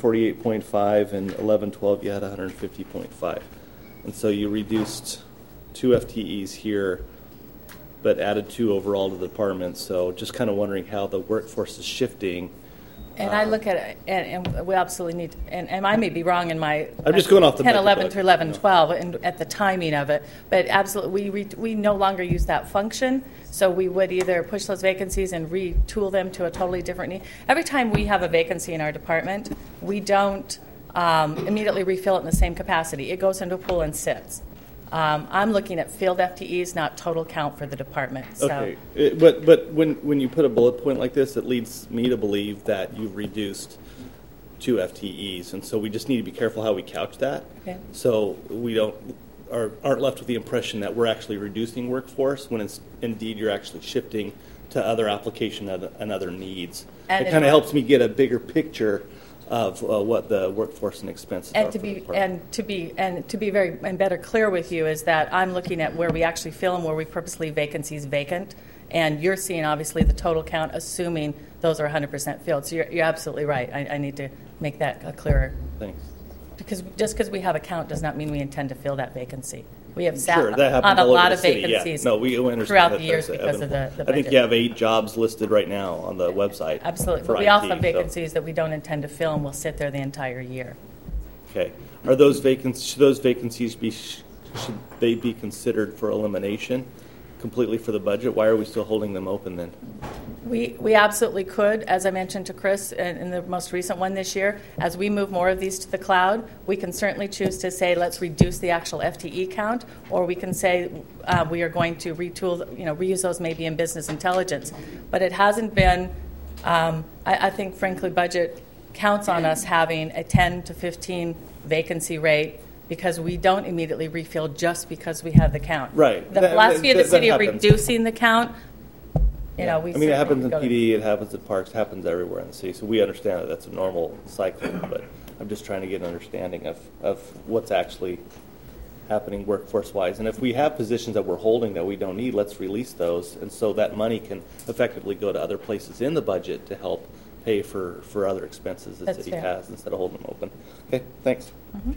148.5, and 11-12 you had 150.5, and so you reduced 2 FTEs here, but added 2 overall to the department. So just kind of wondering how the workforce is shifting. And I look at it, and we absolutely need, and I may be wrong in my I'm just going off the 10-11 through 11-12 and at the timing of it, but absolutely we no longer use that function, so we would either push those vacancies and retool them to a totally different need. Every time we have a vacancy in our department, we don't immediately refill it in the same capacity. It goes into a pool and sits. I'm looking at field FTEs, not total count for the department. So. Okay, but when you put a bullet point like this, it leads me to believe that you've reduced 2 FTEs, and so we just need to be careful how we couch that, okay, so we aren't left with the impression that we're actually reducing workforce when indeed you're actually shifting to other application and other needs. And it kind of helps me get a bigger picture of what the workforce and expenses are for the department. To be very and better clear with you is that I'm looking at where we actually fill and where we purposely leave vacancies vacant, and you're seeing obviously the total count, assuming those are 100% filled. So you're absolutely right. I need to make that clearer. Thanks. Because just because we have a count does not mean we intend to fill that vacancy. We have sat sure, on a lot of city, vacancies yeah. No, we understand throughout that the years because of the budget. I think you have 8 jobs listed right now on the website. Absolutely. But we also have vacancies that we don't intend to fill and will sit there the entire year. Okay. Are those should those vacancies should they be considered for elimination completely for the budget? Why are we still holding them open then? We absolutely could, as I mentioned to Chris in the most recent one this year. As we move more of these to the cloud, we can certainly choose to say let's reduce the actual FTE count, or we can say we are going to retool, reuse those maybe in business intelligence. But it hasn't been. I think, frankly, budget counts on us having a 10 to 15 vacancy rate, because we don't immediately refill just because we have the count. Right. The philosophy of the city of reducing the count. It happens in PD, it happens at parks, it happens everywhere in the city. So we understand that that's a normal cycle, but I'm just trying to get an understanding of what's actually happening workforce-wise. And if we have positions that we're holding that we don't need, let's release those, and so that money can effectively go to other places in the budget to help pay for other expenses the city has instead of holding them open. Okay, thanks. Mm-hmm.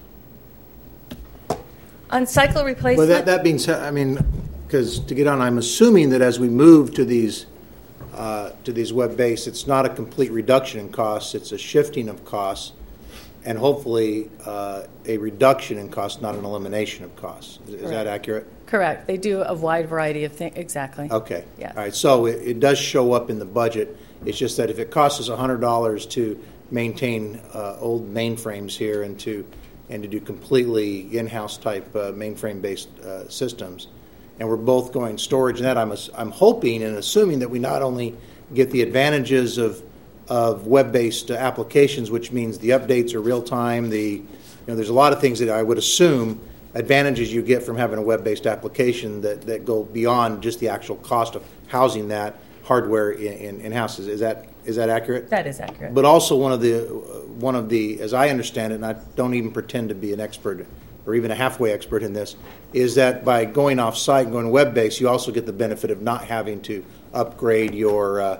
On cycle replacement. Well, that being said, I mean, because to get on, I'm assuming that as we move to these web-based, it's not a complete reduction in costs; it's a shifting of costs. and hopefully a reduction in costs, not an elimination of costs. Is that accurate? Correct. They do a wide variety of things. Exactly. Okay. Yes. All right. So it does show up in the budget. It's just that if it costs us $100 to maintain old mainframes here and to do completely in-house type mainframe-based systems, and we're both going storage and that, I'm hoping and assuming that we not only get the advantages of web-based applications, which means the updates are real-time. There's a lot of things that I would assume advantages you get from having a web-based application that go beyond just the actual cost of housing that hardware in houses. Is that accurate? That is accurate. But also one of the, as I understand it, and I don't even pretend to be an expert or even a halfway expert in this, is that by going off-site and going web-based, you also get the benefit of not having to upgrade your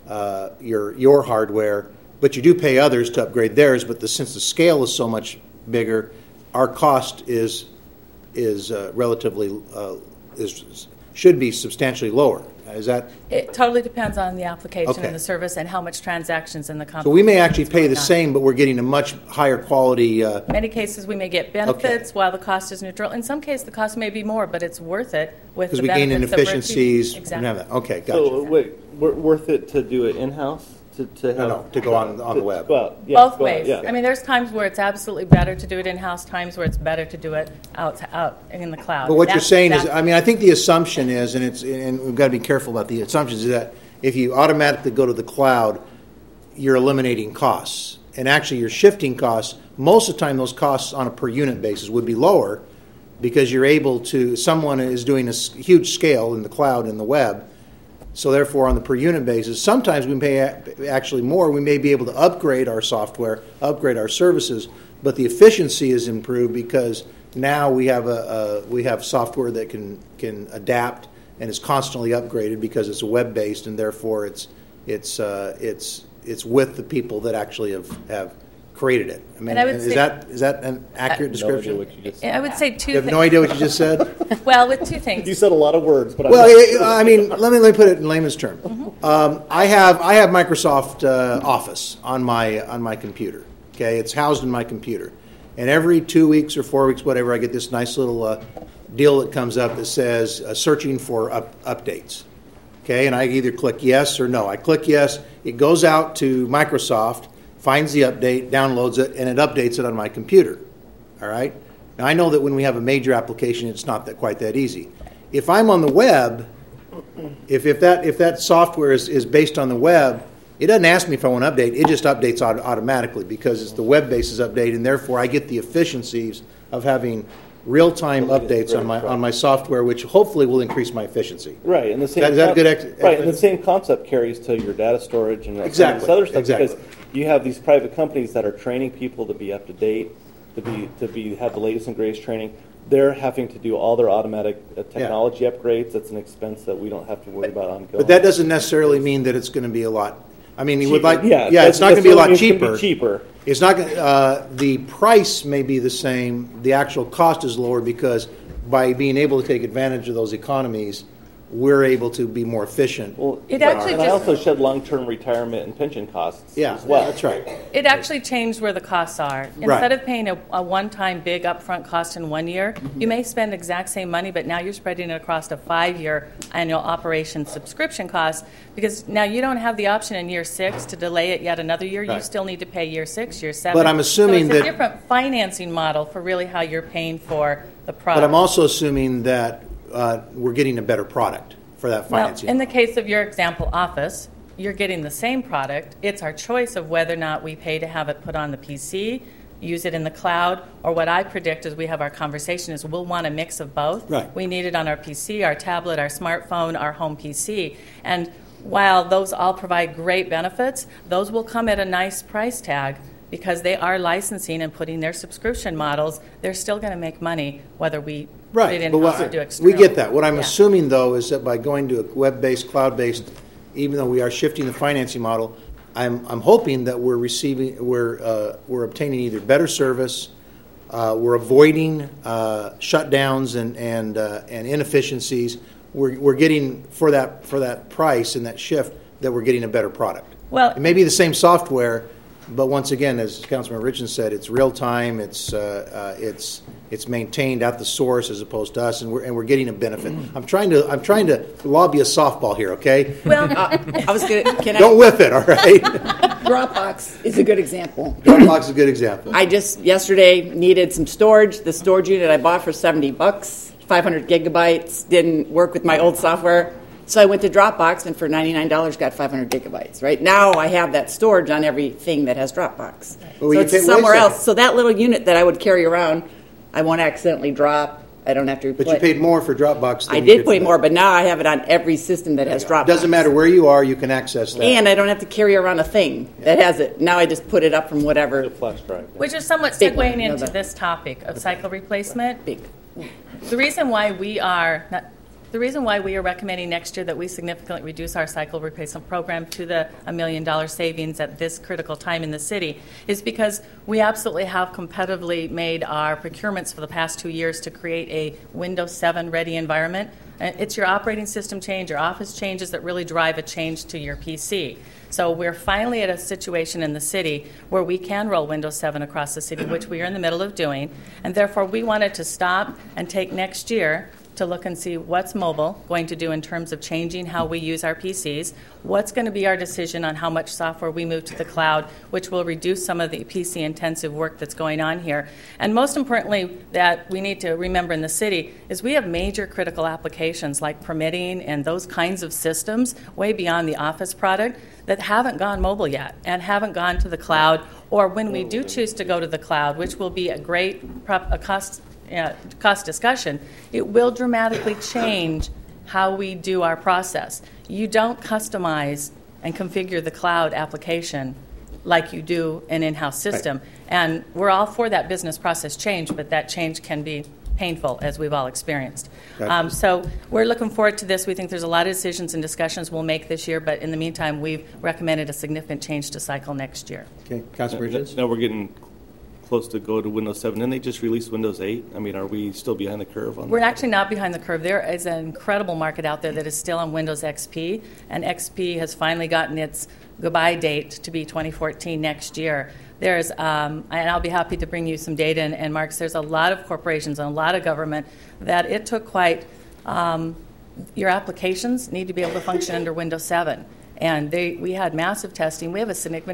hardware, but you do pay others to upgrade theirs. But since the scale is so much bigger, our cost is relatively should be substantially lower. Is that? It totally depends on the application Okay. and the service and how much transactions in the company. So we may actually pay the same, but we're getting a much higher quality. In many cases, we may get benefits while the cost is neutral. In some cases, the cost may be more, but it's worth it with the because we gain in benefits that we're efficiencies. achieving. Exactly. Okay, gotcha. So wait, worth it to do it in-house? To go on the web. Both ways. I mean, there's times where it's absolutely better to do it in-house, times where it's better to do it out in the cloud. But what you're saying is, I think the assumption is, and we've got to be careful about the assumptions, is that if you automatically go to the cloud, you're eliminating costs. And actually, you're shifting costs. Most of the time, those costs on a per unit basis would be lower because you're able to, someone is doing a huge scale in the cloud and the web. So therefore, on the per unit basis, sometimes we pay actually more. We may be able to upgrade our software, upgrade our services, but the efficiency is improved because now we have software that can adapt and is constantly upgraded because it's web based, and therefore it's with the people that actually have created it. I mean, is that an accurate description? No idea what you just said. I would say two. You have no idea what you just said? Well, with two things. You said a lot of words, but well, I mean, let me put it in layman's terms. I have Microsoft Office on my computer. Okay, it's housed in my computer, and every 2 weeks or 4 weeks, whatever, I get this nice little deal that comes up that says searching for updates. Okay, and I either click yes or no. I click yes. It goes out to Microsoft, finds the update, downloads it, and it updates it on my computer. All right. Now I know that when we have a major application, it's not quite that easy. If I'm on the web, if that software is based on the web, it doesn't ask me if I want to update. It just updates automatically because it's the web-based update, and therefore I get the efficiencies of having real-time updates on my software, which hopefully will increase my efficiency. Right, and the same is that good? Right, and the same concept carries to your data storage and this other stuff because you have these private companies that are training people to be up to date, to have the latest and greatest training. They're having to do all their automatic technology upgrades. That's an expense that we don't have to worry about ongoing. But that doesn't necessarily mean that it's going to be a lot. I mean, you would like, yeah, it's not going to be a lot cheaper. Cheaper. It's not. The price may be the same. The actual cost is lower because by being able to take advantage of those economies, we're able to be more efficient. Well, it actually I also shed long-term retirement and pension costs. Yeah, as well. That's right. It actually changed where the costs are. Instead of paying a one-time big upfront cost in 1 year, you may spend the exact same money, but now you're spreading it across a 5-year annual operation subscription cost because now you don't have the option in year 6 to delay it yet another year. Right. You still need to pay year 6, year 7. But I'm assuming so it's that a different financing model for really how you're paying for the product. But I'm also assuming that we're getting a better product for that financing. Well, in the case of your example, Office, you're getting the same product. It's our choice of whether or not we pay to have it put on the PC, use it in the cloud, or what I predict as we have our conversation is we'll want a mix of both. Right. We need it on our PC, our tablet, our smartphone, our home PC. And while those all provide great benefits, those will come at a nice price tag because they are licensing and putting their subscription models. They're still going to make money whether we put it in-house or do external. We get that. What I'm assuming, though, is that by going to a web-based, cloud-based, even though we are shifting the financing model, I'm hoping that we're obtaining either better service, we're avoiding shutdowns and inefficiencies. We're getting for that price and that shift that we're getting a better product. Well, it may be the same software, But once again, as Councilman Richens said, it's real time. It's maintained at the source as opposed to us, and we're getting a benefit. I'm trying to lobby a softball here. Okay. Well, I was going to. Don't whiff it. All right. Dropbox is a good example. Dropbox is a good example. I just yesterday needed some storage. The storage unit I bought for $70, 500 gigabytes, didn't work with my old software. So I went to Dropbox and for $99 got 500 gigabytes. Right now I have that storage on everything that has Dropbox. Well, so it's somewhere else. So that little unit that I would carry around, I won't accidentally drop. I don't have to replace. But you paid more for Dropbox than I did pay more, but now I have it on every system that has Dropbox. Doesn't matter where you are, you can access that. And I don't have to carry around a thing that has it. Now I just put it up from whatever. The flash drive. Which is somewhat segueing into this topic of cycle replacement. The reason why we are recommending next year that we significantly reduce our cycle replacement program to the $1 million savings at this critical time in the city is because we absolutely have competitively made our procurements for the past 2 years to create a Windows 7 ready environment. It's your operating system change, your office changes that really drive a change to your PC. So we're finally at a situation in the city where we can roll Windows 7 across the city, which we are in the middle of doing, and therefore we wanted to stop and take next year to look and see what's mobile going to do in terms of changing how we use our PCs, what's going to be our decision on how much software we move to the cloud, which will reduce some of the PC-intensive work that's going on here. And most importantly, that we need to remember in the city is we have major critical applications like permitting and those kinds of systems way beyond the Office product that haven't gone mobile yet and haven't gone to the cloud, or when we do choose to go to the cloud, which will be a great cost discussion, it will dramatically change how we do our process. You don't customize and configure the cloud application like you do an in-house system. Right. And we're all for that business process change, but that change can be painful, as we've all experienced. So we're looking forward to this. We think there's a lot of decisions and discussions we'll make this year, but in the meantime, we've recommended a significant change to cycle next year. Okay, Councilor Richards? Now we're getting close to go to Windows 7. Then they just released Windows 8. I mean, are we still behind the curve on that? We're actually not behind the curve. There is an incredible market out there that is still on Windows XP, and XP has finally gotten its goodbye date to be 2014 next year. There's, and I'll be happy to bring you some data, and Marks, there's a lot of corporations and a lot of government that it took quite, your applications need to be able to function under Windows 7. And we had massive testing. We had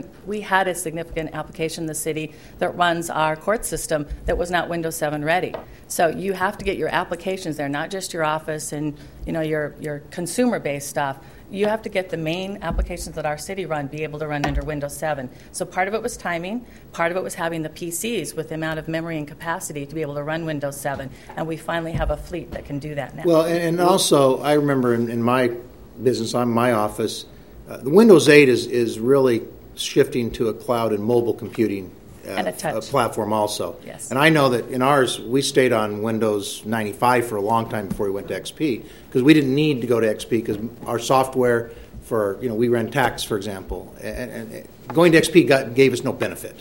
a significant application in the city that runs our court system that was not Windows 7 ready. So you have to get your applications there, not just your Office and your consumer-based stuff. You have to get the main applications that our city run be able to run under Windows 7. So part of it was timing. Part of it was having the PCs with the amount of memory and capacity to be able to run Windows 7. And we finally have a fleet that can do that now. Well, and also, I remember in my business, my office, the Windows 8 is really shifting to a cloud and mobile computing and a platform also. Yes. And I know that in ours, we stayed on Windows 95 for a long time before we went to XP because we didn't need to go to XP because our software for, we ran tax, for example, and going to XP gave us no benefit.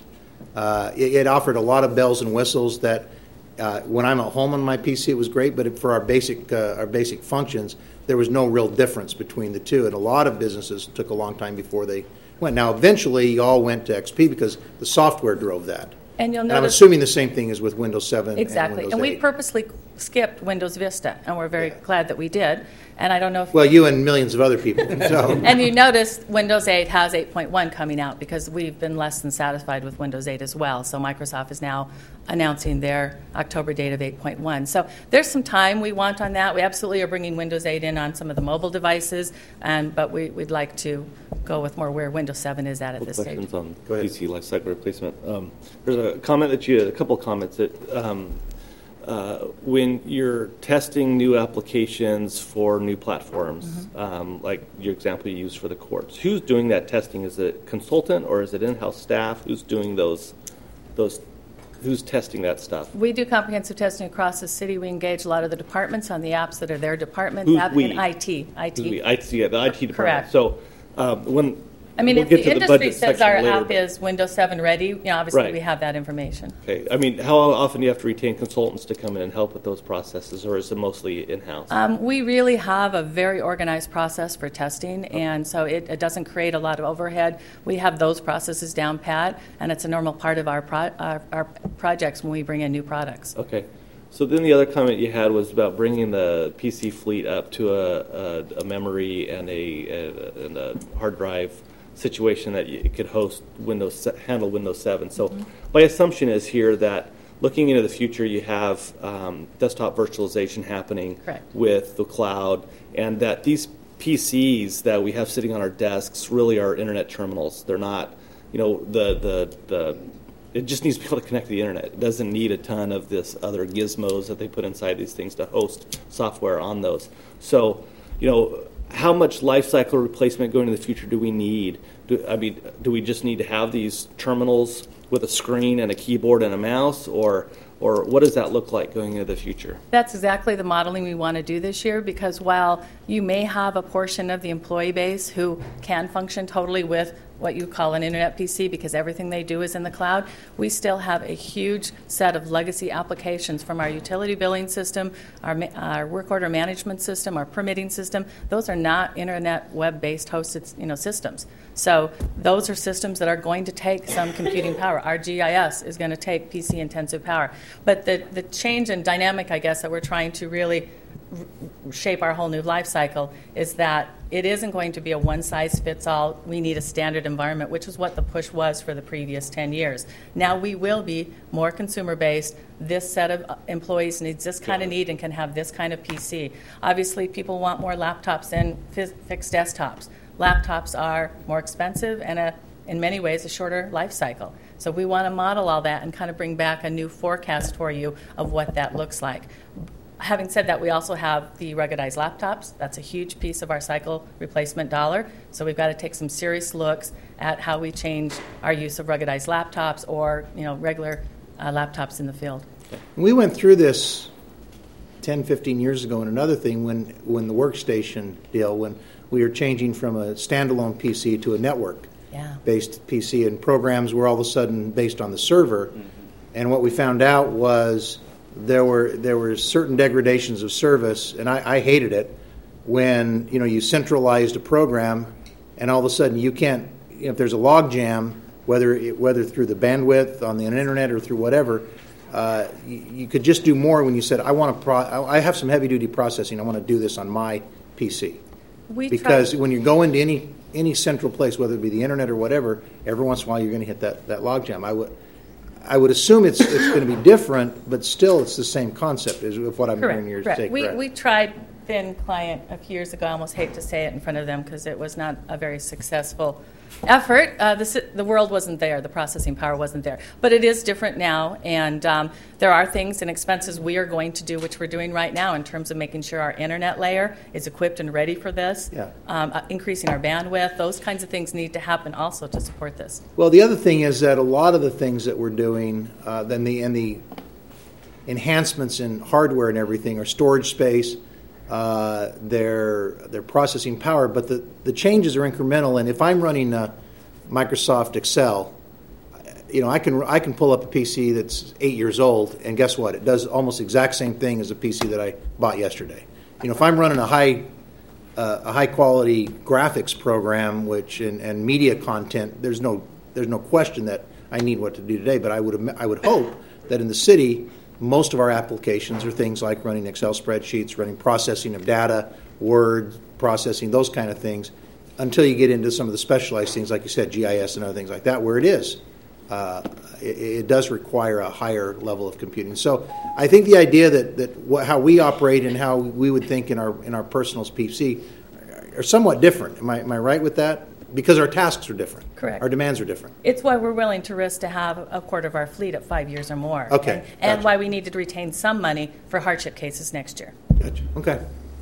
It offered a lot of bells and whistles that when I'm at home on my PC, it was great, but for our basic functions, there was no real difference between the two, and a lot of businesses took a long time before they went. Now, eventually, you all went to XP because the software drove that. And you'll notice, I'm assuming the same thing is with Windows 7 exactly. and Windows 8. We purposely skipped Windows Vista, and we're very glad that we did. And I don't know if... Well, you and millions of other people. So. And you notice Windows 8 has 8.1 coming out because we've been less than satisfied with Windows 8 as well. So Microsoft is now announcing their October date of 8.1. So there's some time we want on that. We absolutely are bringing Windows 8 in on some of the mobile devices, but we'd like to go with more where Windows 7 is at this stage. Questions on PC lifecycle replacement. There's a comment that you had, a couple comments that when you're testing new applications for new platforms, like your example you used for the courts, who's doing that testing? Is it a consultant or is it in-house staff? Who's doing who's testing that stuff? We do comprehensive testing across the city. We engage a lot of the departments on the apps that are their department. Who's we? IT. IT, yeah, the IT department. Correct. So when I mean, We'll if get the to the industry budget says section our later, app but- is Windows 7 ready, obviously Right. we have that information. Okay. I mean, how often do you have to retain consultants to come in and help with those processes, or is it mostly in-house? We really have a very organized process for testing, and so it doesn't create a lot of overhead. We have those processes down pat, and it's a normal part of our projects when we bring in new products. Okay. So then the other comment you had was about bringing the PC fleet up to a memory and a hard drive situation that it could host handle Windows 7. So my assumption is here that looking into the future, you have desktop virtualization happening with the cloud, and that these PCs that we have sitting on our desks really are internet terminals. They're not, it just needs to be able to connect to the internet. It doesn't need a ton of this other gizmos that they put inside these things to host software on those. So, how much life cycle replacement going into the future do we need? Do we just need to have these terminals with a screen and a keyboard and a mouse, or what does that look like going into the future? That's exactly the modeling we want to do this year, because while you may have a portion of the employee base who can function totally with what you call an internet PC because everything they do is in the cloud, we still have a huge set of legacy applications from our utility billing system, our work order management system, our permitting system. Those are not internet web-based hosted systems. So those are systems that are going to take some computing power. Our GIS is going to take PC-intensive power. But the change in dynamic, I guess, that we're trying to really shape our whole new life cycle is that it isn't going to be a one-size-fits-all, we need a standard environment, which is what the push was for the previous 10 years. Now we will be more consumer-based. This set of employees needs this kind of need and can have this kind of PC. Obviously, people want more laptops than fixed desktops. Laptops are more expensive and in many ways a shorter life cycle. So we want to model all that and kind of bring back a new forecast for you of what that looks like. Having said that, we also have the ruggedized laptops. That's a huge piece of our cycle replacement dollar. So we've got to take some serious looks at how we change our use of ruggedized laptops or regular laptops in the field. We went through this 10, 15 years ago in another thing when the workstation deal, when we were changing from a standalone PC to a network-based PC, and programs were all of a sudden based on the server. Mm-hmm. And what we found out was there were certain degradations of service, and I hated it when you centralized a program, and all of a sudden you can't. If there's a log jam, whether through the bandwidth on the internet or through whatever, you could just do more when you said, I have some heavy duty processing. I want to do this on my PC. Because when you go into any central place, whether it be the internet or whatever, every once in a while you're going to hit that log jam. I would assume it's going to be different, but still it's the same concept as what I'm hearing you say. Correct. We tried thin client a few years ago. I almost hate to say it in front of them because it was not a very successful effort. The world wasn't there. The processing power wasn't there. But it is different now, and there are things and expenses we are going to do, which we're doing right now in terms of making sure our internet layer is equipped and ready for this, increasing our bandwidth. Those kinds of things need to happen also to support this. Well, the other thing is that a lot of the things that we're doing, the enhancements in hardware and everything, are storage space, their processing power, but the changes are incremental. And if I'm running Microsoft Excel, I can pull up a PC that's 8 years old, and guess what? It does almost the exact same thing as a PC that I bought yesterday. If I'm running a high quality graphics program, and media content, there's no question that I need what to do today. But I would hope that in the city, most of our applications are things like running Excel spreadsheets, running processing of data, Word processing, those kind of things, until you get into some of the specialized things, like you said, GIS and other things like that, where it is. It does require a higher level of computing. So I think the idea that how we operate and how we would think in our personal PC are somewhat different. Am I right with that? Because our tasks are different. Correct. Our demands are different. It's why we're willing to risk to have a quarter of our fleet at 5 years or more. Okay. And why we need to retain some money for hardship cases next year. Gotcha. Okay.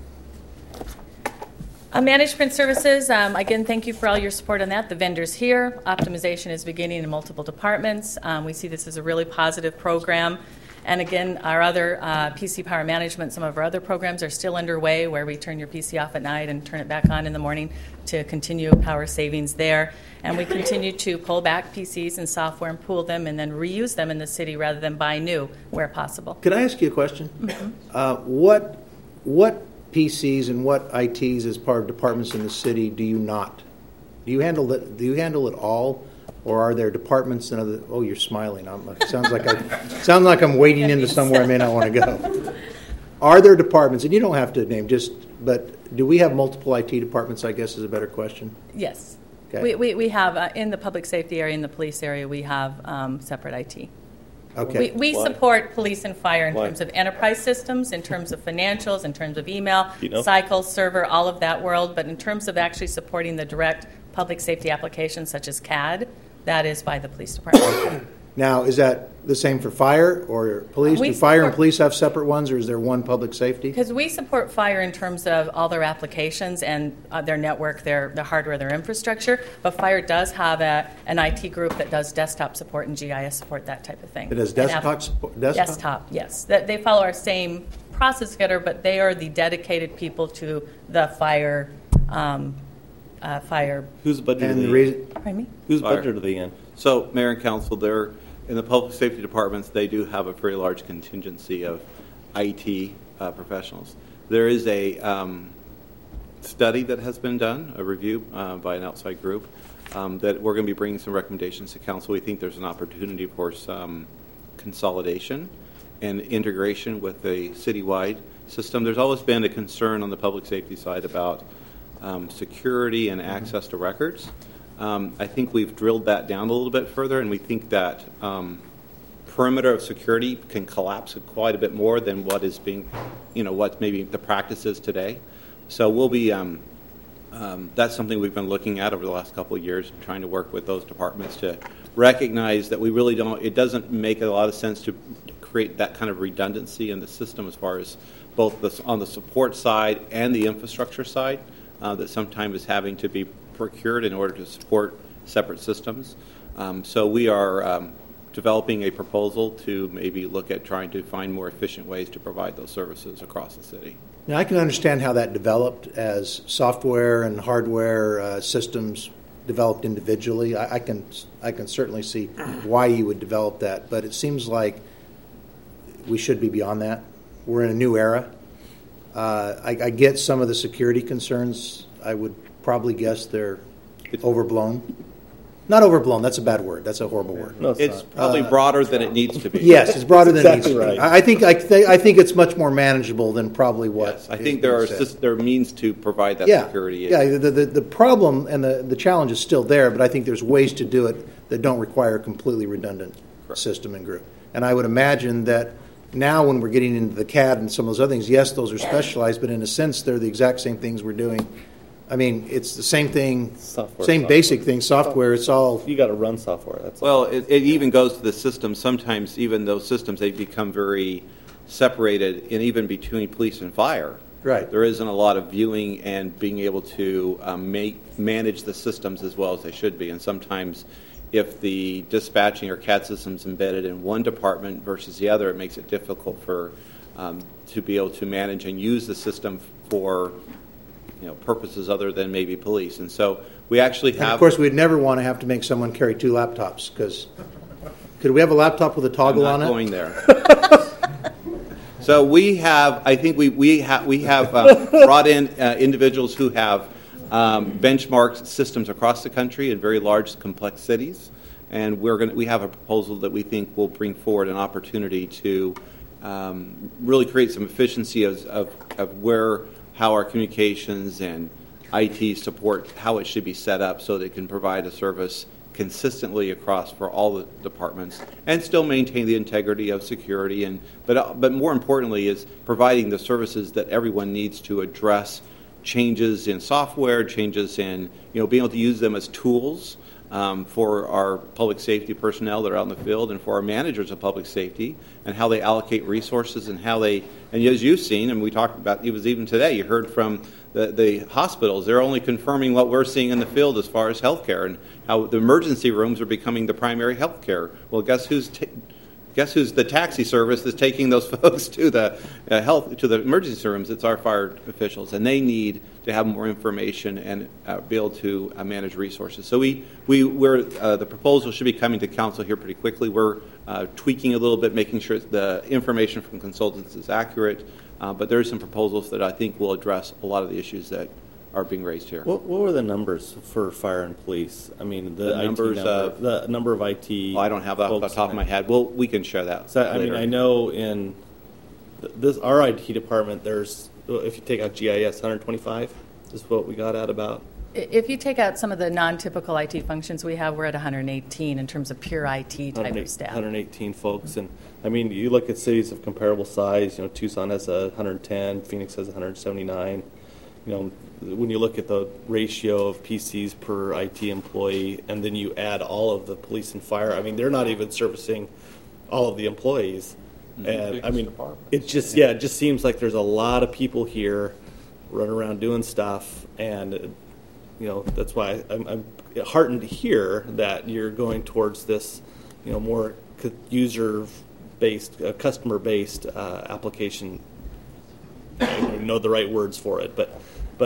Managed print services, again, thank you for all your support on that. The vendors here. Optimization is beginning in multiple departments. We see this as a really positive program. And again, our other PC power management, some of our other programs are still underway where we turn your PC off at night and turn it back on in the morning to continue power savings there. And we continue to pull back PCs and software and pool them and then reuse them in the city rather than buy new where possible. Could I ask you a question? Mm-hmm. What PCs and what ITs as part of departments in the city do you not? Do you handle it all? Or are there departments and other? Oh, you're smiling. Sounds like I'm wading into somewhere I may not want to go. Are there departments, and you don't have to name, but do we have multiple IT departments? I guess is a better question. Yes, okay. we have in the public safety area, in the police area, we have separate IT. Okay. We support police and fire in terms of enterprise systems, in terms of financials, in terms of email, cycle, server, all of that world. But in terms of actually supporting the direct public safety applications such as CAD, that is by the police department. Now, is that the same for fire or police? Do fire and police have separate ones, or is there one public safety? Because we support fire in terms of all their applications and their network, their hardware, their infrastructure. But fire does have an IT group that does desktop support and GIS support, that type of thing. It does desktop support? Desktop, yes. They follow our same process getter, but they are the dedicated people to the fire. Whose budget are they in? Pardon me? Whose budget are they in? So, Mayor and Council, they're in the public safety departments. They do have a very large contingency of IT professionals. There is a study that has been done, a review by an outside group, that we're going to be bringing some recommendations to Council. We think there's an opportunity for some consolidation and integration with a citywide system. There's always been a concern on the public safety side about security and access to records. I think we've drilled that down a little bit further, and we think that perimeter of security can collapse quite a bit more than what is being, what maybe the practice is today. So we'll be, that's something we've been looking at over the last couple of years, trying to work with those departments to recognize that we really don't, it doesn't make a lot of sense to create that kind of redundancy in the system as far as both on the support side and the infrastructure side. That sometimes is having to be procured in order to support separate systems. So we are developing a proposal to maybe look at trying to find more efficient ways to provide those services across the city. Now, I can understand how that developed as software and hardware systems developed individually. I can certainly see why you would develop that, but it seems like we should be beyond that. We're in a new era. I get some of the security concerns. I would probably guess they're overblown. Not overblown. That's a bad word. That's a horrible word. No, it's probably broader than it needs to be. Yes, it's broader than exactly it needs to be. Right. I think it's much more manageable than probably what. Yes, I think there are means to provide that security. Yeah, the problem and the challenge is still there, but I think there's ways to do it that don't require a completely redundant system and group. And I would imagine that now when we're getting into the CAD and some of those other things, yes, those are specialized, but in a sense they're the exact same things we're doing. I mean, it's the same thing, basic thing, software. It's all... You got to run software. That's well, it even goes to the system. Sometimes even those systems, they become very separated, and even between police and fire. Right. There isn't a lot of viewing and being able to manage the systems as well as they should be. And sometimes if the dispatching or CAD system's embedded in one department versus the other, it makes it difficult for to be able to manage and use the system for purposes other than maybe police. And so we actually have... And of course, we'd never want to have to make someone carry two laptops, because could we have a laptop with a toggle on it? I'm not going there. So we have, I think we have brought in individuals who have benchmarked systems across the country in very large, complex cities, and we have a proposal that we think will bring forward an opportunity to really create some efficiency of how our communications and IT support, how it should be set up so that it can provide a service consistently across for all the departments and still maintain the integrity of security. But more importantly is providing the services that everyone needs to address changes in software, changes in being able to use them as tools for our public safety personnel that are out in the field and for our managers of public safety, and how they allocate resources and how they, and as you've seen, and we talked about, it was even today, you heard from the hospitals, they're only confirming what we're seeing in the field as far as healthcare and how the emergency rooms are becoming the primary healthcare. Well, guess who's guess who's the taxi service that's taking those folks to the to the emergency rooms? It's our fire officials, and they need to have more information and be able to manage resources. So we're the proposal should be coming to council here pretty quickly. We're tweaking a little bit, making sure the information from consultants is accurate, but there are some proposals that I think will address a lot of the issues that are being raised here. What were the numbers for fire and police? I mean, the numbers, the number of IT. Well, I don't have that off the top of my head. Well, we can share that. So, I mean, I know in our IT department, there's, if you take out GIS, 125 is what we got at about. If you take out some of the non-typical IT functions we have, we're at 118 in terms of pure IT type of staff. 118 folks, and I mean, you look at cities of comparable size. You know, Tucson has 110, Phoenix has 179. You know, when you look at the ratio of PCs per IT employee, and then you add all of the police and fire, I mean, they're not even servicing all of the employees. And I mean, it just seems like there's a lot of people here running around doing stuff, and you know, that's why I'm heartened to hear that you're going towards this, you know, more user-based, customer-based application. I don't know the right words for it, but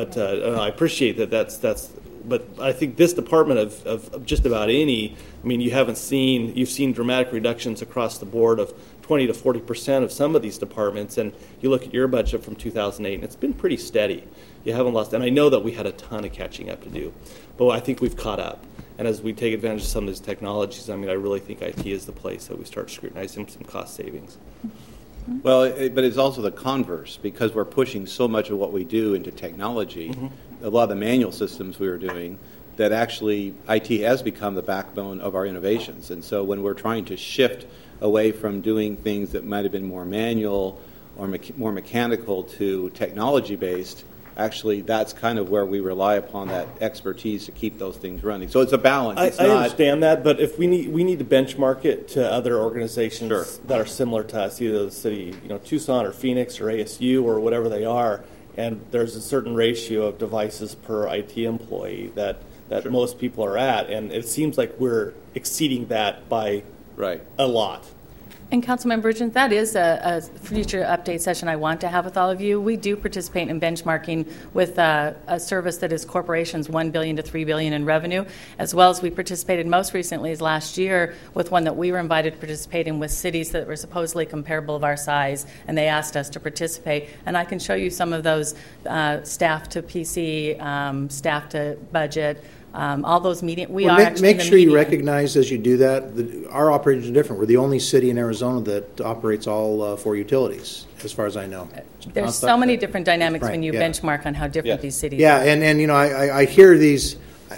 I appreciate that. That's. But I think this department of just about any. I mean, you've seen dramatic reductions across the board of 20 to 40% of some of these departments, and you look at your budget from 2008, and it's been pretty steady. You haven't lost, and I know that we had a ton of catching up to do, but I think we've caught up. And as we take advantage of some of these technologies, I mean, I really think IT is the place that we start scrutinizing some cost savings. Well, but it's also the converse, because we're pushing so much of what we do into technology. A lot of the manual systems we were doing, that actually IT has become the backbone of our innovations. And so when we're trying to shift away from doing things that might have been more manual or more mechanical to technology-based, actually that's kind of where we rely upon that expertise to keep those things running. So it's a balance. I understand that, but if we need to benchmark it to other organizations that are similar to us, either the city, you know, Tucson or Phoenix or ASU or whatever they are, and there's a certain ratio of devices per IT employee that most people are at, and it seems like we're exceeding that by a lot. And Councilmember Bridgens, that is a future update session I want to have with all of you. We do participate in benchmarking with a service that is corporations $1 billion to $3 billion in revenue, as well as we participated most recently as last year with one that we were invited to participate in with cities that were supposedly comparable of our size, and they asked us to participate. And I can show you some of those staff to PC, staff to budget, all those median. Make sure you recognize as you do that, our operations are different. We're the only city in Arizona that operates all four utilities, as far as I know. There's so many different dynamics when you benchmark on how different these cities are. Yeah, and you know, I hear these,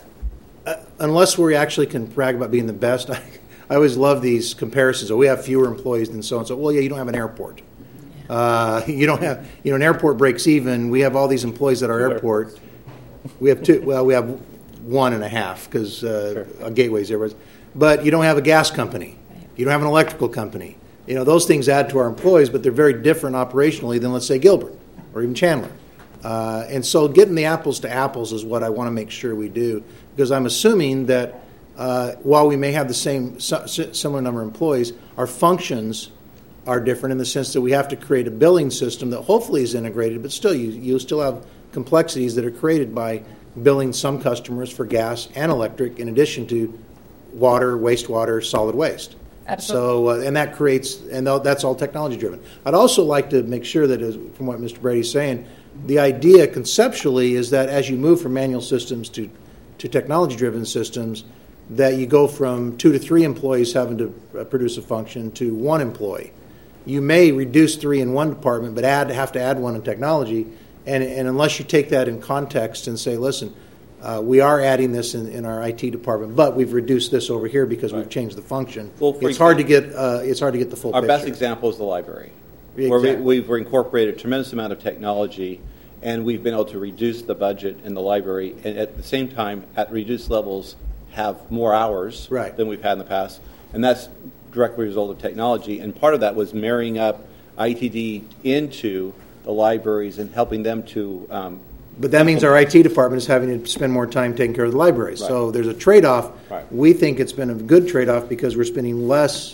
unless we actually can brag about being the best, I always love these comparisons. Oh, we have fewer employees than so-and-so. Well, yeah, you don't have an airport. You don't have, you know, an airport breaks even. We have all these employees at our airport. We have two, well, we have 1.5 because Gateway's there, but you don't have a gas company, you don't have an electrical company. You know, those things add to our employees, but they're very different operationally than, let's say, Gilbert or even Chandler. And so, getting the apples to apples is what I want to make sure we do, because I'm assuming that while we may have the same similar number of employees, our functions are different in the sense that we have to create a billing system that hopefully is integrated, but still you still have complexities that are created by billing some customers for gas and electric in addition to water, wastewater, solid waste. Absolutely. So, and that creates, and that's all technology driven. I'd also like to make sure that, from what Mr. Brady's saying, the idea conceptually is that as you move from manual systems to technology driven systems, that you go from 2 to 3 employees having to produce a function to 1 employee. You may reduce 3 in one department, but have to add 1 in technology. And unless you take that in context and say, listen, we are adding this in our IT department, but we've reduced this over here because we've changed the function. Well, it's hard to get the full our picture. Best example is the library, where we've incorporated a tremendous amount of technology, and we've been able to reduce the budget in the library, and at the same time, at reduced levels, have more hours than we've had in the past, and that's directly a result of technology. And part of that was marrying up ITD into the libraries and helping them to. But that means our IT department is having to spend more time taking care of the libraries. So there's a trade-off. We think it's been a good trade-off because we're spending less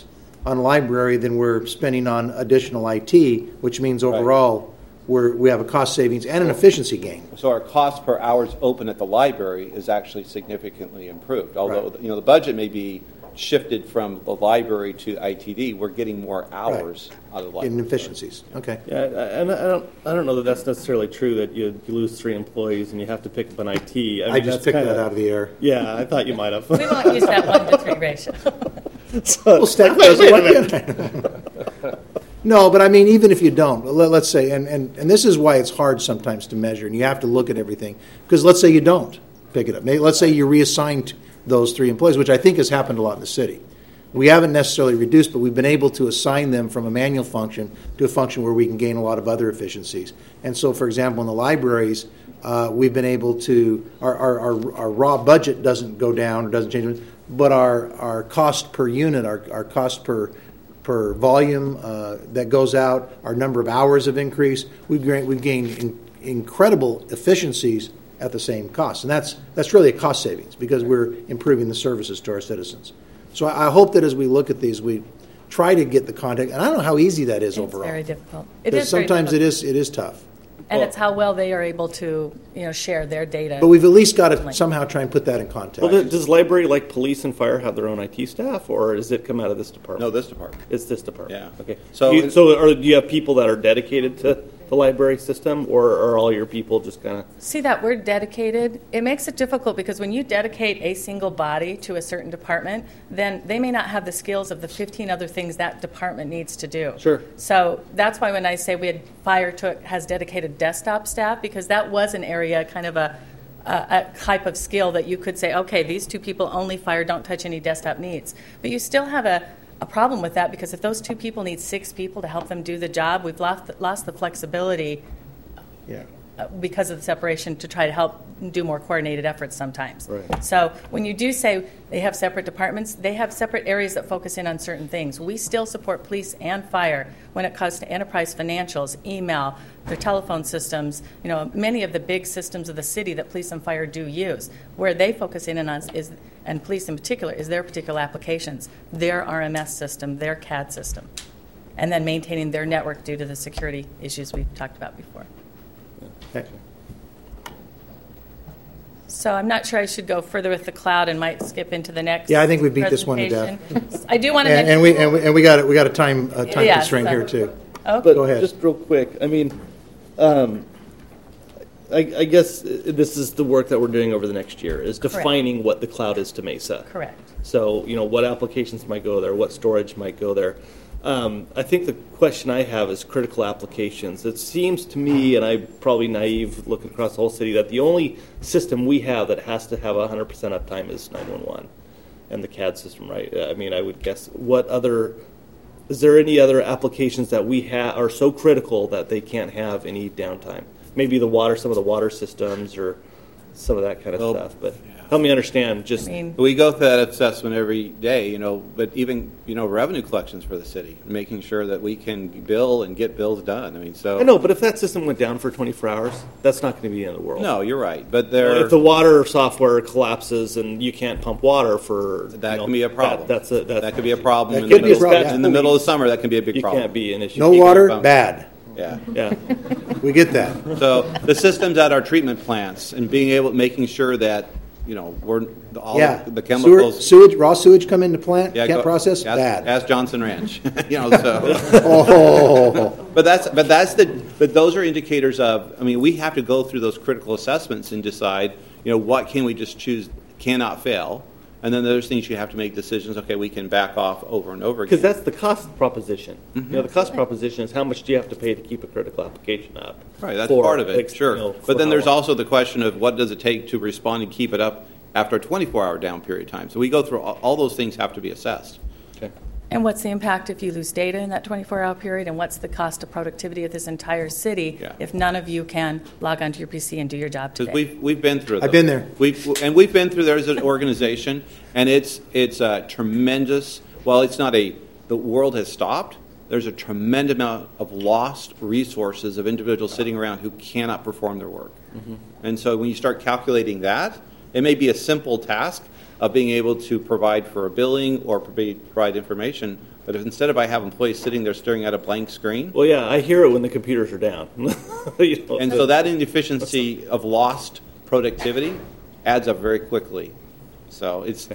on library than we're spending on additional IT, which means overall we have a cost savings and an efficiency gain. So our cost per hours open at the library is actually significantly improved. Although the budget may be shifted from the library to ITD, we're getting more hours out of the library. In efficiencies. Okay. Yeah, and I don't know that that's necessarily true that you lose 3 employees and you have to pick up an IT. I just picked that out of the air. Yeah, I thought you might have. We won't use that 1-to-3 ratio. We'll stack those. No, but I mean, even if you don't, let's say, and this is why it's hard sometimes to measure, and you have to look at everything, because let's say you don't pick it up. Maybe, let's say you reassigned those 3 employees, which I think has happened a lot in the city. We haven't necessarily reduced, but we've been able to assign them from a manual function to a function where we can gain a lot of other efficiencies. And so, for example, in the libraries, we've been able to, our raw budget doesn't go down or doesn't change, but our cost per unit, our cost per volume that goes out, our number of hours have increased. We've gained incredible efficiencies at the same cost, and that's really a cost savings because we're improving the services to our citizens. So I hope that as we look at these, we try to get the context, and I don't know how easy that is overall. It's very difficult. Because sometimes it is tough. And it's how well they are able to, share their data. But we've at least got to somehow try and put that in context. Well, does library, like police and fire, have their own IT staff, or does it come out of this department? No, this department. It's this department. Yeah. Okay. So do you have people that are dedicated to the library system, or are all your people just kind of... See, that word dedicated, it makes it difficult because when you dedicate a single body to a certain department, then they may not have the skills of the 15 other things that department needs to do. Sure. So that's why when I say fire has dedicated desktop staff, because that was an area, kind of a type of skill that you could say, okay, these 2 people only fire, don't touch any desktop needs. But you still have a problem with that because if those 2 people need 6 people to help them do the job, we've lost the flexibility because of the separation to try to help do more coordinated efforts sometimes. Right. So when you do say they have separate departments, they have separate areas that focus in on certain things. We still support police and fire when it comes to enterprise financials, email, their telephone systems, many of the big systems of the city that police and fire do use. Where they focus in on and police in particular, is their particular applications, their RMS system, their CAD system, and then maintaining their network due to the security issues we've talked about before. Okay. So I'm not sure I should go further with the cloud and might skip into the next. Yeah, I think we beat this one to death. I do want to mention, and we got a time constraint here too. Okay. But go ahead. Just real quick, I mean, I guess this is the work that we're doing over the next year is defining what the cloud is to Mesa. Correct. So what applications might go there, what storage might go there. I think the question I have is critical applications. It seems to me, and I'm probably naive looking across the whole city, that the only system we have that has to have 100% uptime is 911 and the CAD system, right? I mean, I would guess is there any other applications that we have are so critical that they can't have any downtime? Maybe some of the water systems or some of that kind of stuff, but help me understand. We go through that assessment every day, but even revenue collections for the city, making sure that we can bill and get bills done. I know, but if that system went down for 24 hours, that's not going to be the end of the world. No, you're right, but if the water software collapses and you can't pump water for that can be a problem. That could be a problem. That could be a problem in the middle of summer. That can be a big problem. Can't be an issue. No water, bad. Yeah. We get that. So the systems at our treatment plants and making sure that we're the chemicals, raw sewage come into plant, can't process, bad. Ask Johnson Ranch, But those are indicators of. We have to go through those critical assessments and decide, what can we just choose cannot fail. And then there's things you have to make decisions. Okay, we can back off over and over again. Because that's the cost proposition. Mm-hmm. The cost proposition is how much do you have to pay to keep a critical application up? Right, that's part of it, sure. But then there's also the question of what does it take to respond and keep it up after a 24-hour down period of time. So we go through all those things have to be assessed. Okay. And what's the impact if you lose data in that 24-hour period? And what's the cost of productivity of this entire city if none of you can log onto your PC and do your job today? Because we've been through. I've been there. We've been through there as an organization, and it's a tremendous. While it's not the world has stopped. There's a tremendous amount of lost resources of individuals sitting around who cannot perform their work. Mm-hmm. And so when you start calculating that, it may be a simple task, of being able to provide for a billing or provide information. But if instead of I have employees sitting there staring at a blank screen. Well, yeah, I hear it when the computers are down. And so that inefficiency of lost productivity adds up very quickly. So it's,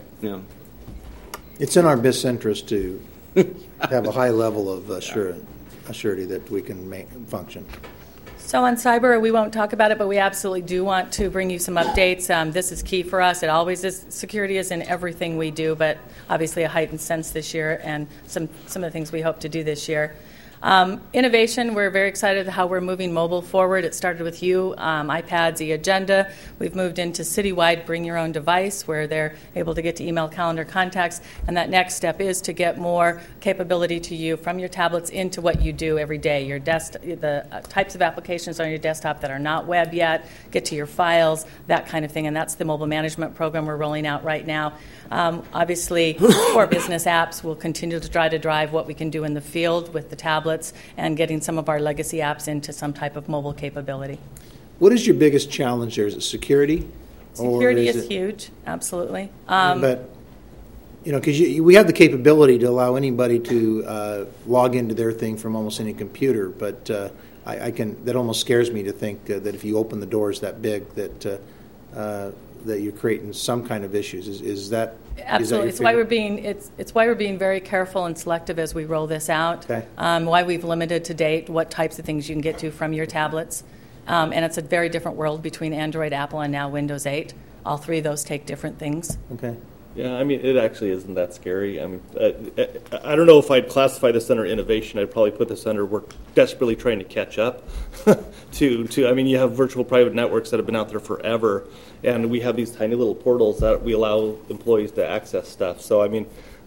It's in our best interest to have a high level of assurity that we can function. So on cyber, we won't talk about it, but we absolutely do want to bring you some updates. This is key for us. It always is. Security is in everything we do, but obviously a heightened sense this year and some of the things we hope to do this year. Innovation, we're very excited how we're moving mobile forward. It started with you, iPads, e-agenda. We've moved into citywide bring your own device where they're able to get to email, calendar, contacts. And that next step is to get more capability to you from your tablets into what you do every day. The types of applications on your desktop that are not web yet, get to your files, that kind of thing. And that's the mobile management program we're rolling out right now. Obviously, core business apps will continue to try to drive what we can do in the field with the tablets and getting some of our legacy apps into some type of mobile capability. What is your biggest challenge there? Is it security? Security is huge, absolutely. But, because we have the capability to allow anybody to log into their thing from almost any computer, but that almost scares me to think that if you open the doors that big that you're creating some kind of issues. Is that absolutely? It's why we're being very careful and selective as we roll this out. Okay. Why we've limited to date what types of things you can get to from your tablets, and it's a very different world between Android, Apple, and now Windows 8. All three of those take different things. Okay. Yeah, I mean, it actually isn't that scary. I mean, I don't know if I'd classify this under innovation. I'd probably put this under we're desperately trying to catch up to. I mean, you have virtual private networks that have been out there forever, and we have these tiny little portals that we allow employees to access stuff. So, I mean,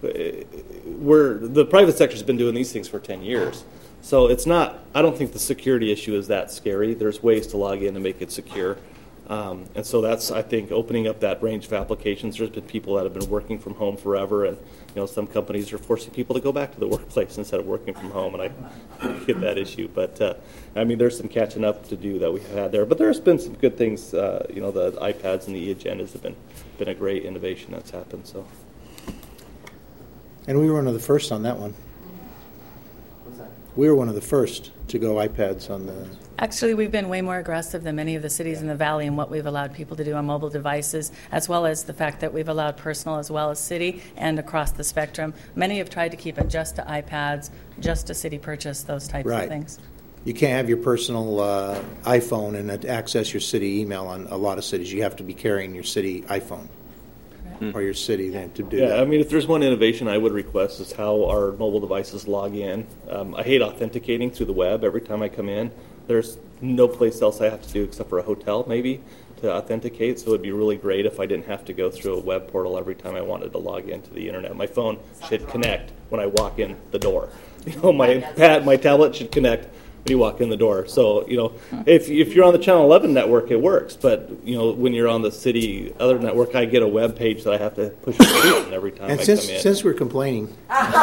the private sector's been doing these things for 10 years. So it's not. I don't think the security issue is that scary. There's ways to log in and make it secure. And so that's, I think, opening up that range of applications. There's been people that have been working from home forever, and some companies are forcing people to go back to the workplace instead of working from home, and I get that issue. But I mean, there's some catching up to do that we've had there. But there's been some good things. The iPads and the e-agendas have been a great innovation that's happened. So. And we were one of the first on that one. What's that? We were one of the first to go iPads on the. Actually, we've been way more aggressive than many of the cities in the valley in what we've allowed people to do on mobile devices, as well as the fact that we've allowed personal as well as city and across the spectrum. Many have tried to keep it just to iPads, just to city purchase, those types of things. You can't have your personal iPhone and access your city email on a lot of cities. You have to be carrying your city iPhone. Or your city then to do that. Yeah, I mean, if there's one innovation I would request is how our mobile devices log in. I hate authenticating through the web every time I come in. There's no place else I have to do except for a hotel, maybe, to authenticate. So it would be really great if I didn't have to go through a web portal every time I wanted to log into the internet. My phone should connect when I walk in the door. My tablet should connect when you walk in the door. So, if you're on the Channel 11 network, it works. But, when you're on the city other network, I get a web page that I have to push a button every time I come in. Since we're complaining,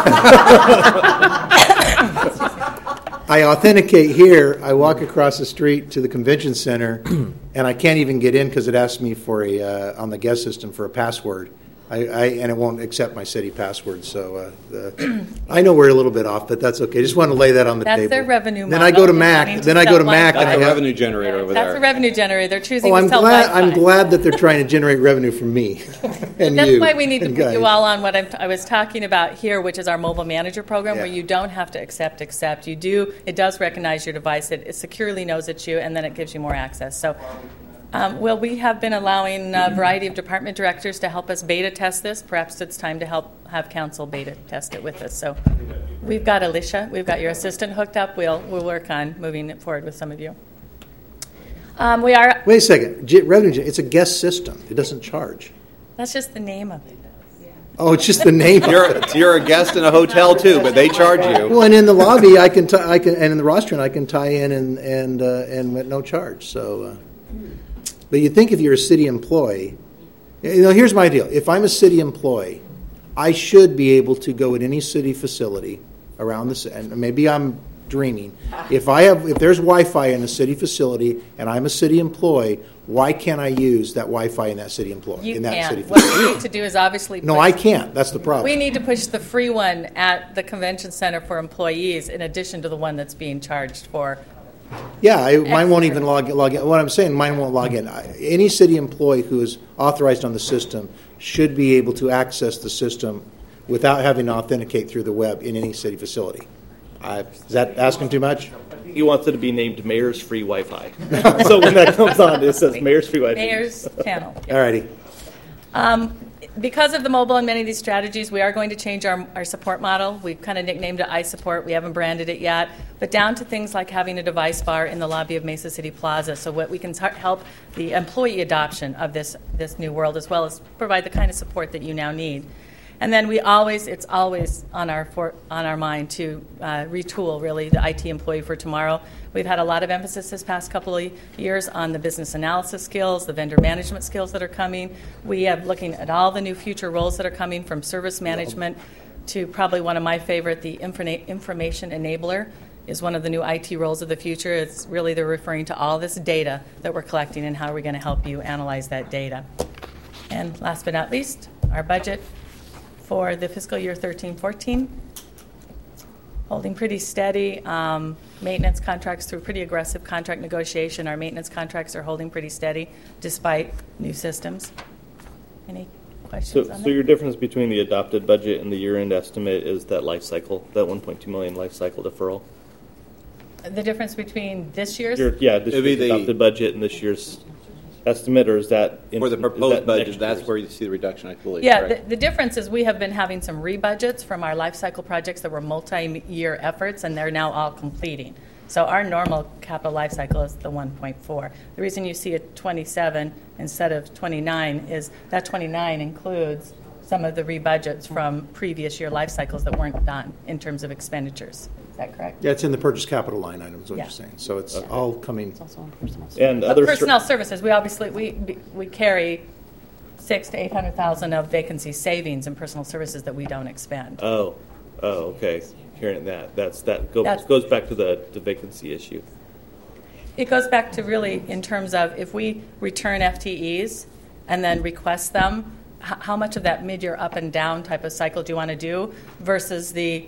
I authenticate here. I walk across the street to the convention center, and I can't even get in because it asks me for on the guest system for a password. And it won't accept my city password, so I know we're a little bit off, but that's okay. Just want to lay that on the table. That's their revenue model. Then I go to Mac. That's a revenue generator over there. That's a revenue generator. They're choosing I'm to sell glad. Wi-Fi. I'm glad that they're trying to generate revenue from me. And that's you, why we need to and put guys. you all on what I was talking about here, which is our mobile manager program, where you don't have to accept. You do. It does recognize your device. It securely knows it's you, and then it gives you more access. So. We have been allowing a variety of department directors to help us beta test this. Perhaps it's time to have council beta test it with us. So we've got Alicia, we've got your assistant hooked up. We'll work on moving it forward with some of you. We are. Wait a second. Revenue. It's a guest system. It doesn't charge. That's just the name of it. Oh, it's just the name. You're a guest in a hotel too, but they charge you. Well, and in the lobby, I can, and in the rostrum, I can tie in and at no charge. So. But you think if you're a city employee, here's my deal. If I'm a city employee, I should be able to go at any city facility around the city, and maybe I'm dreaming. If there's Wi-Fi in a city facility and I'm a city employee, why can't I use that Wi-Fi in that city employee? You in that can. city What facility? we need to do is obviously No, I can't. That's the problem. We need to push the free one at the convention center for employees in addition to the one that's being charged for. Yeah, mine won't even log in. What I'm saying, mine won't log in. Any city employee who is authorized on the system should be able to access the system without having to authenticate through the web in any city facility. Is that asking too much? He wants it to be named Mayor's Free Wi-Fi. So when that comes on, it says Mayor's Free Wi-Fi. Mayor's channel. All righty. Because of the mobile and many of these strategies, we are going to change our support model. We've kind of nicknamed it iSupport. We haven't branded it yet, but down to things like having a device bar in the lobby of Mesa City Plaza, so what we can help the employee adoption of this new world, as well as provide the kind of support that you now need. And then it's always on our mind to retool, really, the IT employee for tomorrow. We've had a lot of emphasis this past couple of years on the business analysis skills, the vendor management skills that are coming. We are looking at all the new future roles that are coming, from service management to probably one of my favorite, the information enabler is one of the new IT roles of the future. It's really, they're referring to all this data that we're collecting and how are we going to help you analyze that data. And last but not least, our budget for the fiscal year 13-14, holding pretty steady. Maintenance contracts through pretty aggressive contract negotiation. Our maintenance contracts are holding pretty steady despite new systems. Any questions on that? So your difference between the adopted budget and the year-end estimate is that life cycle, that $1.2 million life cycle deferral? The difference between this year's? This year's adopted budget and this year's estimate, or is that for the proposed budget? That's where you see the reduction, I believe. Yeah, the difference is we have been having some rebudgets from our life cycle projects that were multi-year efforts, and they're now all completing. So our normal capital life cycle is the 1.4. The reason you see a 27 instead of 29 is that 29 includes some of the rebudgets from previous year life cycles that weren't done in terms of expenditures. Is that correct? Yeah, it's in the purchase capital line items, what Yeah. you're saying. So it's all coming. It's also on personal services. And other personnel services, we obviously we carry $600,000 to $800,000 of vacancy savings in personal services that we don't expend. Oh, okay. Hearing that, goes back to the vacancy issue. It goes back to really in terms of if we return FTEs and then request them, how much of that mid-year up and down type of cycle do you want to do versus the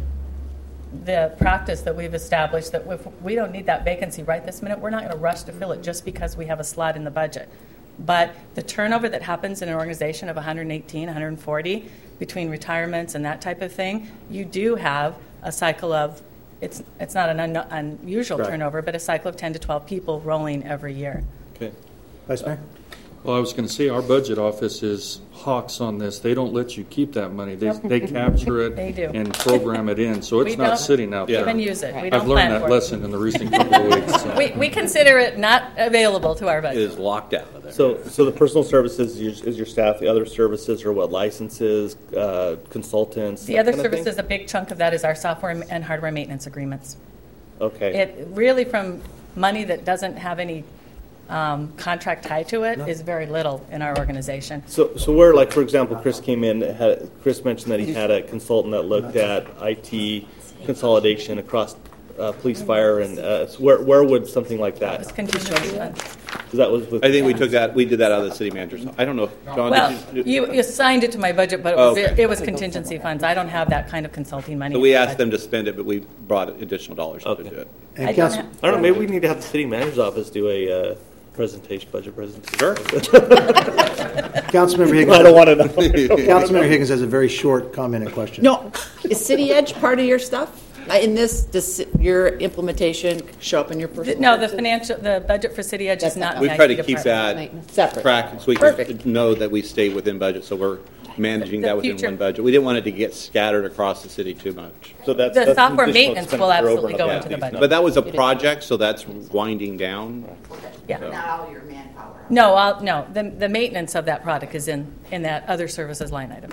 practice that we've established that if we don't need that vacancy right this minute, we're not going to rush to fill it just because we have a slot in the budget. But the turnover that happens in an organization of 118, 140 between retirements and that type of thing, you do have a cycle of, it's not an unusual turnover, but a cycle of 10 to 12 people rolling every year. Okay. Vice Mayor? Well, I was going to say our budget office is hawks on this. They don't let you keep that money. They capture it They do. and program it in, so it's We not don't sitting out there. even use it. We don't I've learned plan that for it. lesson in the recent couple of weeks. So. We consider it not available to our It budget. is locked out of there. So the personal services is your staff. The other services are what? Licenses, consultants. The that other kind of thing? services, a big chunk of that is our software and hardware maintenance agreements. Okay. It really, from money that doesn't have any contract tied to it, is very little in our organization. So where, like, for example, Chris came in, Chris mentioned that he had a consultant that looked at IT consolidation across police, fire, and so where would something like that? It's contingency fund. That was with, I think we did that out of the city manager's. I don't know, if, John. Well, did you assigned it to my budget, but it was contingency funds. I don't have that kind of consulting money. So we asked them to spend it, but we brought additional dollars to do it. And I don't know. Maybe we need to have the city manager's office do a budget presentation. Sure. Councilmember Higgins. I don't want to know. Councilmember Higgins has a very short comment and question. No, is City Edge part of your stuff? In this, does your implementation show up in your personal? No, the budget for City Edge is not in We the try IT to keep department. that Separate. track so we can know that we stay within budget. So we're managing that within one budget. We didn't want it to get scattered across the city too much. So that's The software additional maintenance will expenditure over absolutely and go above into the these budget. But that was a project, so that's winding down. Yeah. Not all your manpower. No, the maintenance of that product is in that other services line item.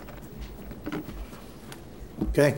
Okay.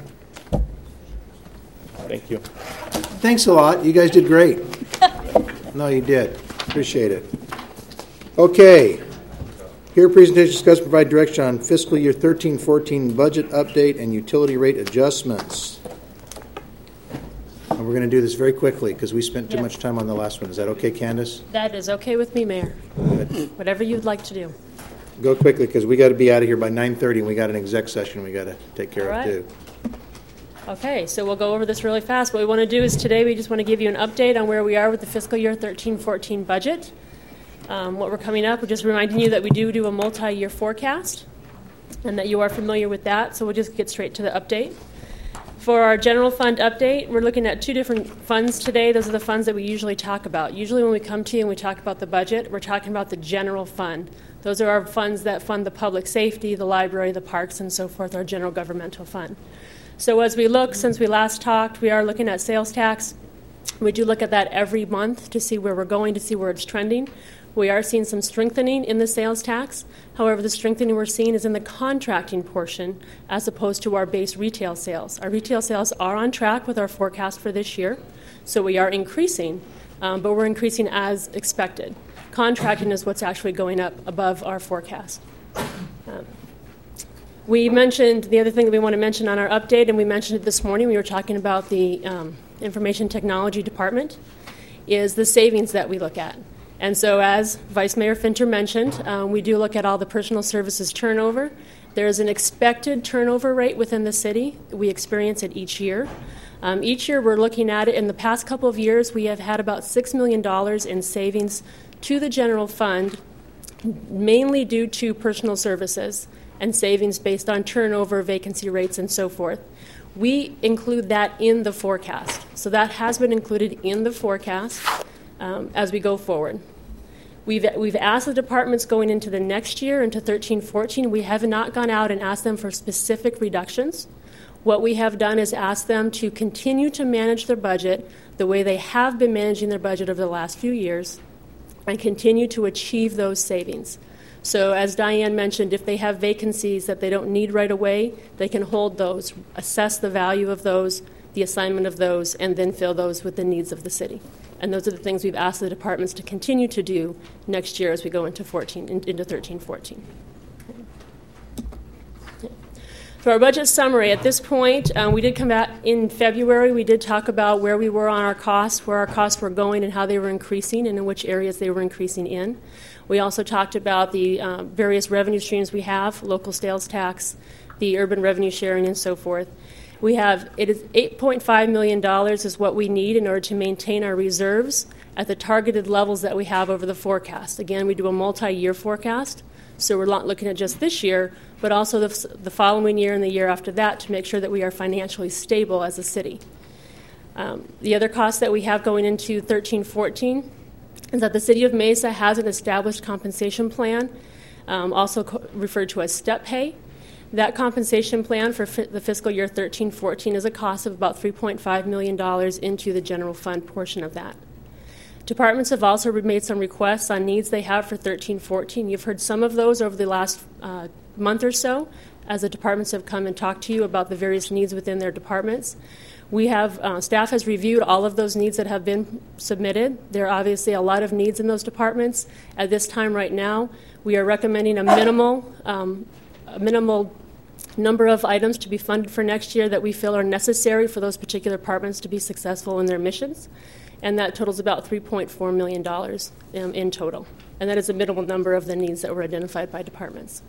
Thank you. Thanks a lot. You guys did great. No, you did. Appreciate it. Okay. Here, presentation discuss provide direction on fiscal year 13-14 budget update and utility rate adjustments. And we're going to do this very quickly because we spent too Yeah. much time on the last one. Is that okay, Candace? That is okay with me, Mayor. Good. Whatever you'd like to do. Go quickly because we got to be out of here by 9:30 and we got an exec session we got to take care All of right. too. Okay, so we'll go over this really fast. What we want to do is today we just want to give you an update on where we are with the fiscal year 13-14 budget. What we're coming up, we're just reminding you that we do a multi-year forecast and that you are familiar with that, so we'll just get straight to the update. For our general fund update, we're looking at two different funds today. Those are the funds that we usually talk about. Usually when we come to you and we talk about the budget, we're talking about the general fund. Those are our funds that fund the public safety, the library, the parks, and so forth, our general governmental fund. So as we look, since we last talked, we are looking at sales tax. We do look at that every month to see where we're going, to see where it's trending. We are seeing some strengthening in the sales tax. However, the strengthening we're seeing is in the contracting portion as opposed to our base retail sales. Our retail sales are on track with our forecast for this year, so we are increasing, but we're increasing as expected. Contracting is what's actually going up above our forecast. We mentioned the other thing that we want to mention on our update, and we mentioned it this morning. We were talking about the Information Technology Department, is the savings that we look at. And so, as Vice Mayor Finter mentioned, we do look at all the personal services turnover. There is an expected turnover rate within the city. We experience it each year. Each year, we're looking at it. In the past couple of years, we have had about $6 million in savings to the general fund, mainly due to personal services and savings based on turnover, vacancy rates, and so forth. We include that in the forecast. So that has been included in the forecast as we go forward. We've asked the departments going into the next year, into 13-14, we have not gone out and asked them for specific reductions. What we have done is ask them to continue to manage their budget the way they have been managing their budget over the last few years and continue to achieve those savings. So as Diane mentioned, if they have vacancies that they don't need right away, they can hold those, assess the value of those, the assignment of those, and then fill those with the needs of the city. And those are the things we've asked the departments to continue to do next year as we go into 13-14. For our budget summary, at this point, we did come back in February. We did talk about where we were on our costs, where our costs were going, and how they were increasing, and in which areas they were increasing in. We also talked about the various revenue streams we have, local sales tax, the urban revenue sharing, and so forth. It is $8.5 million is what we need in order to maintain our reserves at the targeted levels that we have over the forecast. Again, we do a multi-year forecast, so we're not looking at just this year, but also the following year and the year after that to make sure that we are financially stable as a city. The other costs that we have going into 13-14 is that the City of Mesa has an established compensation plan, also referred to as step pay. That compensation plan for the fiscal year 13-14 is a cost of about $3.5 million into the general fund portion of that. Departments have also made some requests on needs they have for 13-14. You've heard some of those over the last month or so as the departments have come and talked to you about the various needs within their departments. We have, staff has reviewed all of those needs that have been submitted. There are obviously a lot of needs in those departments. At this time right now, we are recommending a minimal number of items to be funded for next year that we feel are necessary for those particular departments to be successful in their missions. And that totals about $3.4 million in total. And that is a minimal number of the needs that were identified by departments.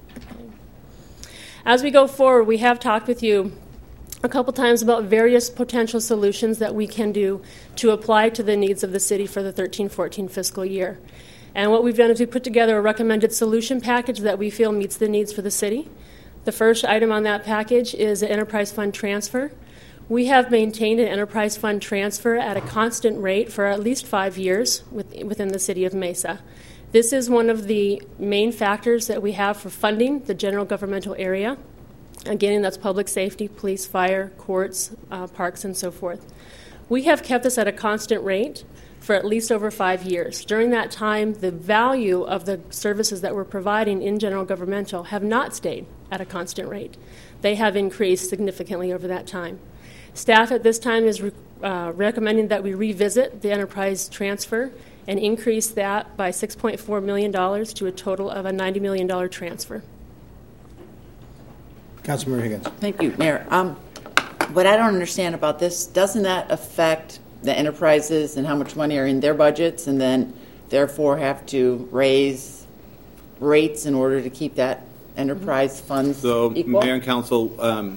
As we go forward, we have talked with you a couple times about various potential solutions that we can do to apply to the needs of the city for the 13-14 fiscal year. And what we've done is we put together a recommended solution package that we feel meets the needs for the city. The first item on that package is an enterprise fund transfer. We have maintained an enterprise fund transfer at a constant rate for at least 5 years within the City of Mesa. This is one of the main factors that we have for funding the general governmental area. Again, that's public safety, police, fire, courts, parks, and so forth. We have kept this at a constant rate for at least over 5 years. During that time, the value of the services that we're providing in general governmental have not stayed at a constant rate. They have increased significantly over that time. Staff at this time is recommending that we revisit the enterprise transfer and increase that by $6.4 million to a total of a $90 million transfer. Councilmember Higgins. Thank you, Mayor. What I don't understand about this, doesn't that affect the enterprises and how much money are in their budgets, and then therefore have to raise rates in order to keep that enterprise funds equal? Mayor and Council,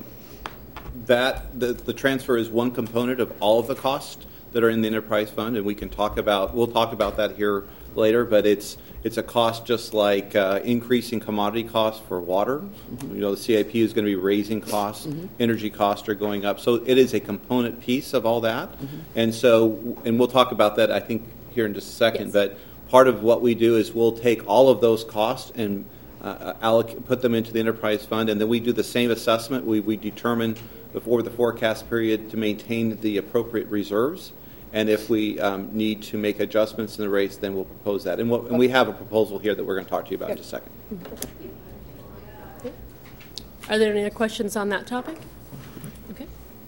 the transfer is one component of all of the costs that are in the enterprise fund, and we'll talk about that here later, but it's a cost just like increasing commodity costs for water. Mm-hmm. The CIP is going to be raising costs. Mm-hmm. Energy costs are going up. So it is a component piece of all that. Mm-hmm. And we'll talk about that, I think, here in just a second. Yes. But part of what we do is we'll take all of those costs and put them into the enterprise fund, and then we do the same assessment. We determine over the forecast period to maintain the appropriate reserves. And if we need to make adjustments in the rates, then we'll propose that. And we have a proposal here that we're going to talk to you about in just a second. Okay. Are there any other questions on that topic? Okay.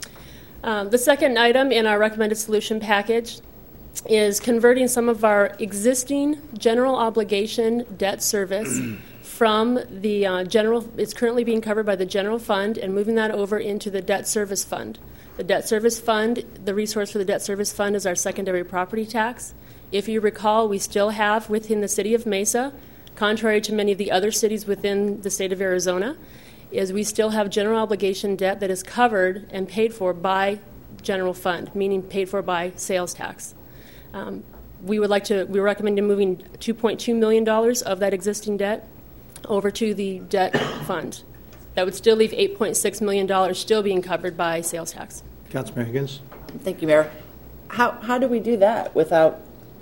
The second item in our recommended solution package is converting some of our existing general obligation debt service from the it's currently being covered by the general fund, and moving that over into the debt service fund. The debt service fund, the resource for the debt service fund is our secondary property tax. If you recall, we still have within the city of Mesa, contrary to many of the other cities within the state of Arizona, is we still have general obligation debt that is covered and paid for by general fund, meaning paid for by sales tax. We recommend moving $2.2 million of that existing debt over to the debt fund. That would still leave $8.6 million still being covered by sales tax. Councilman Higgins? Thank you, Mayor. How do we do that without,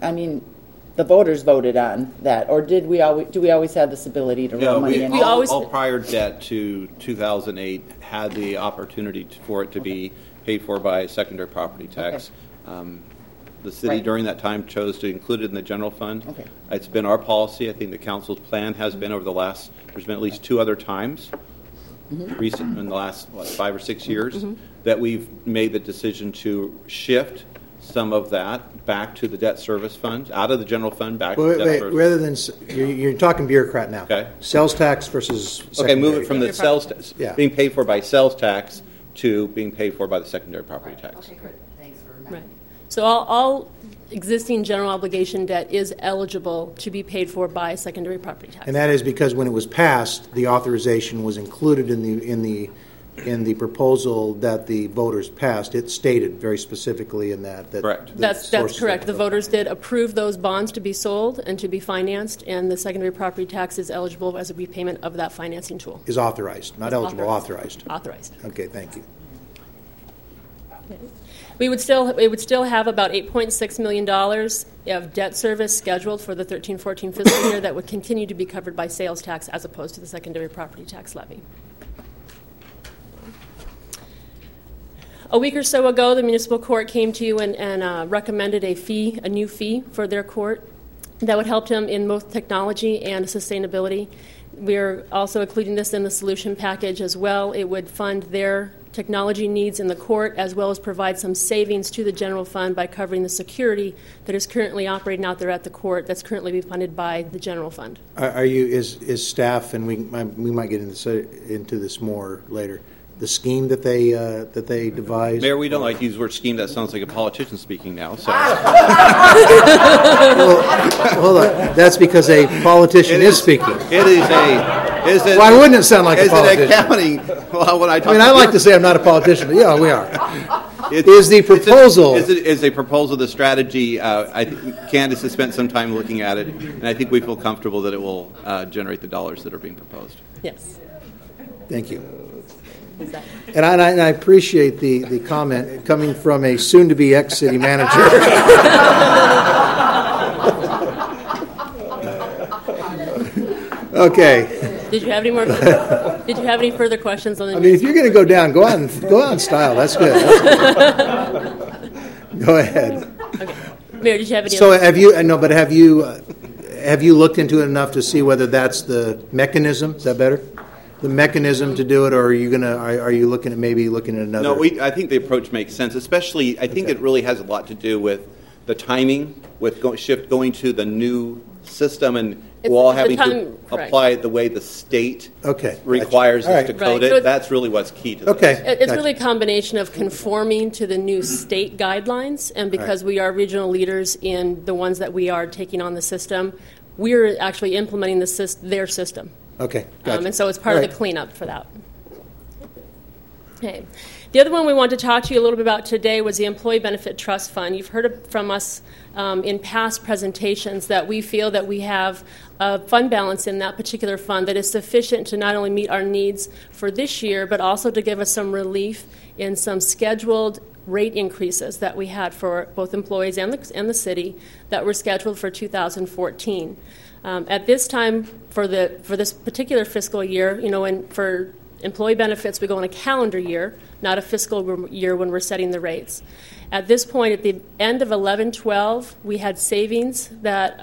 the voters voted on that, or do we always have this ability to roll money in? All prior debt to 2008 had the opportunity for it to be paid for by secondary property tax. Okay. The city during that time chose to include it in the general fund. Okay. It's been our policy. I think the council's plan has been over there's been at least two other times recent in the last 5 or 6 years that we've made the decision to shift some of that back to the debt service fund, out of the general fund back to the debt service. Rather than you're talking bureaucrat now. Okay. Sales tax versus secondary. Okay, move it from the sales tax being paid for by sales tax to being paid for by the secondary property tax. Okay, good. Thanks for right. So all existing general obligation debt is eligible to be paid for by secondary property tax. And that is because when it was passed, the authorization was included in the proposal that the voters passed. It stated very specifically in that. Correct. That's correct. The voters did approve those bonds to be sold and to be financed, and the secondary property tax is eligible as a repayment of that financing tool. Is authorized, not eligible, authorized. Authorized. Okay, thank you. We would still have about $8.6 million of debt service scheduled for the 13-14 fiscal year that would continue to be covered by sales tax as opposed to the secondary property tax levy. A week or so ago, the municipal court came to you and recommended a new fee for their court that would help them in both technology and sustainability. We're also including this in the solution package as well. It would fund their technology needs in the court, as well as provide some savings to the general fund by covering the security that is currently operating out there at the court that's currently being funded by the general fund. Is staff, and we might get into this more later, the scheme that they devised? Mayor, we don't like to use the word scheme. That sounds like a politician speaking now. So. Well, hold on. That's because a politician is speaking. It is a. Why wouldn't it sound like a politician? Is it accounting? Well, when I like to say I'm not a politician, but yeah, we are. Is the proposal? Is a proposal the strategy? Candace has spent some time looking at it, and I think we feel comfortable that it will generate the dollars that are being proposed. Yes. Thank you. And I appreciate the comment coming from a soon-to-be ex-city manager. Okay. Did you have any further questions on the? If you're going to go down, go on in style. That's good. Go ahead. Okay. Mayor, did you have any? So have you? No, but have you looked into it enough to see whether that's the mechanism? Is that better? The mechanism to do it, or are you looking at another? No, I think the approach makes sense. Especially, I think it really has a lot to do with the timing, with going to the new system and It's all the having time- to correct. apply it the way the state Okay. requires All us right. to code Right. So it. it's- That's really what's key to this. Okay. It's Gotcha. really a combination of conforming to the new state guidelines, and because we are regional leaders in the ones that we are taking on the system, we're actually implementing their system. Okay. Gotcha. And so it's part All of the right. cleanup for that. Okay. The other one we wanted to talk to you a little bit about today was the Employee Benefit Trust Fund. You've heard from us in past presentations that we feel that we have a fund balance in that particular fund that is sufficient to not only meet our needs for this year, but also to give us some relief in some scheduled rate increases that we had for both employees and the city that were scheduled for 2014. At this time, for this particular fiscal year, and for employee benefits, we go on a calendar year, not a fiscal year when we're setting the rates. At this point, at the end of 11/12, we had savings that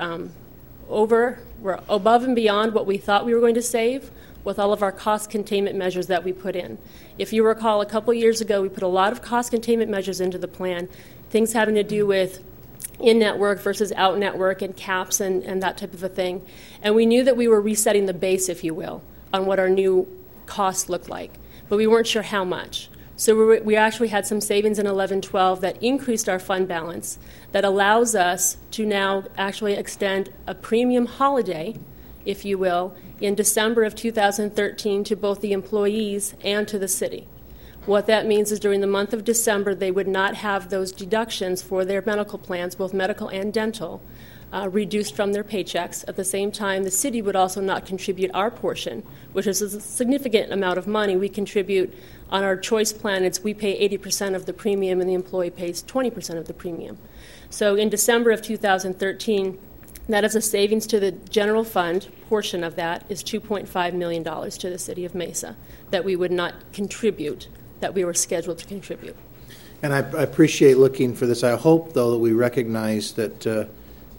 were above and beyond what we thought we were going to save with all of our cost containment measures that we put in. If you recall, a couple years ago, we put a lot of cost containment measures into the plan, things having to do with in-network versus out-network and caps and that type of a thing. And we knew that we were resetting the base, if you will, on what our new costs looked like, but we weren't sure how much. So we actually had some savings in 11/12 that increased our fund balance that allows us to now actually extend a premium holiday, if you will, in December of 2013 to both the employees and to the city. What that means is during the month of December, they would not have those deductions for their medical plans, both medical and dental, reduced from their paychecks. At the same time, the city would also not contribute our portion, which is a significant amount of money. We contribute on our choice plan. We pay 80% of the premium, and the employee pays 20% of the premium. So in December of 2013, that is a savings to the general fund. Portion of that is $2.5 million to the city of Mesa that we would not contribute, that we were scheduled to contribute. And I appreciate looking for this. I hope, though, that we recognize that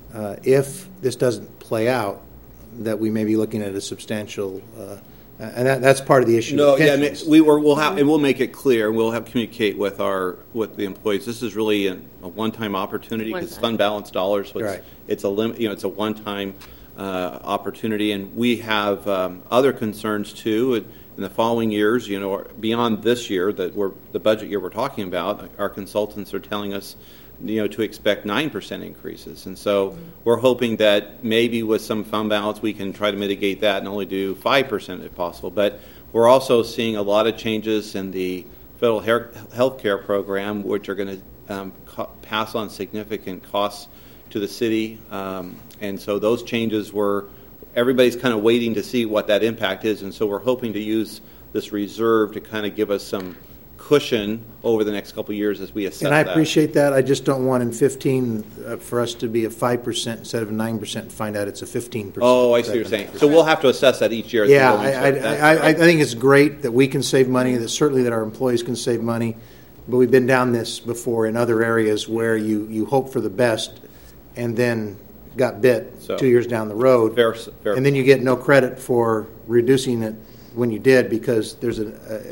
if this doesn't play out, that we may be looking at a substantial, and that's part of the issue. No, yeah, we'll have, and we'll make it clear. We'll have communicate with the employees. This is really a one-time opportunity because fund balance dollars. So it's a limit. It's a one-time opportunity, and we have other concerns too. In the following years, beyond this year, the budget year we're talking about, our consultants are telling us, to expect 9% increases. And so we're hoping that maybe with some fund balance we can try to mitigate that and only do 5% if possible. But we're also seeing a lot of changes in the federal health care program, which are going to pass on significant costs to the city. And so those changes everybody's kind of waiting to see what that impact is. And so we're hoping to use this reserve to kind of give us some cushion over the next couple of years as we assess that. And I appreciate that. I just don't want in 15 for us to be a 5% instead of a 9% and find out it's a 15%. Oh, I see what you're saying. So we'll have to assess that each year. Yeah, I think it's great that we can save money, that certainly that our employees can save money, but we've been down this before in other areas where you hope for the best and then got bit 2 years down the road, and then you get no credit for reducing it when you did because there's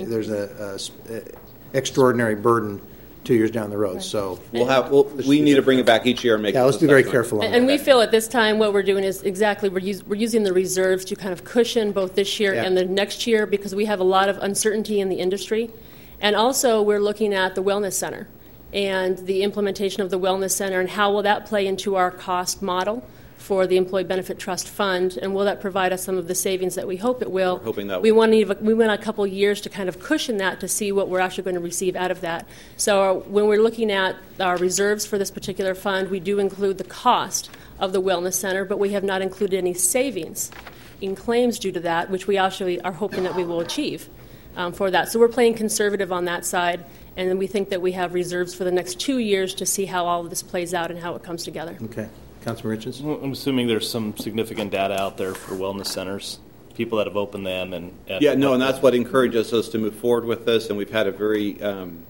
a extraordinary burden 2 years down the road. Right. So we need to bring it back each year and make. Yeah, let's be very careful on that. And we feel at this time what we're doing is exactly we're using the reserves to kind of cushion both this year and the next year because we have a lot of uncertainty in the industry, and also we're looking at the wellness center and the implementation of the wellness center and how will that play into our cost model for the Employee Benefit Trust Fund, and will that provide us some of the savings that we hope it will? We're hoping that we want a couple years to kind of cushion that to see what we're actually going to receive out of that. So when we're looking at our reserves for this particular fund, we do include the cost of the Wellness Center, but we have not included any savings in claims due to that, which we actually are hoping that we will achieve for that. So we're playing conservative on that side, and then we think that we have reserves for the next 2 years to see how all of this plays out and how it comes together. Okay. Councilman Richards? Well, I'm assuming there's some significant data out there for wellness centers, people that have opened them. And that's what encourages us to move forward with this, and we've had a very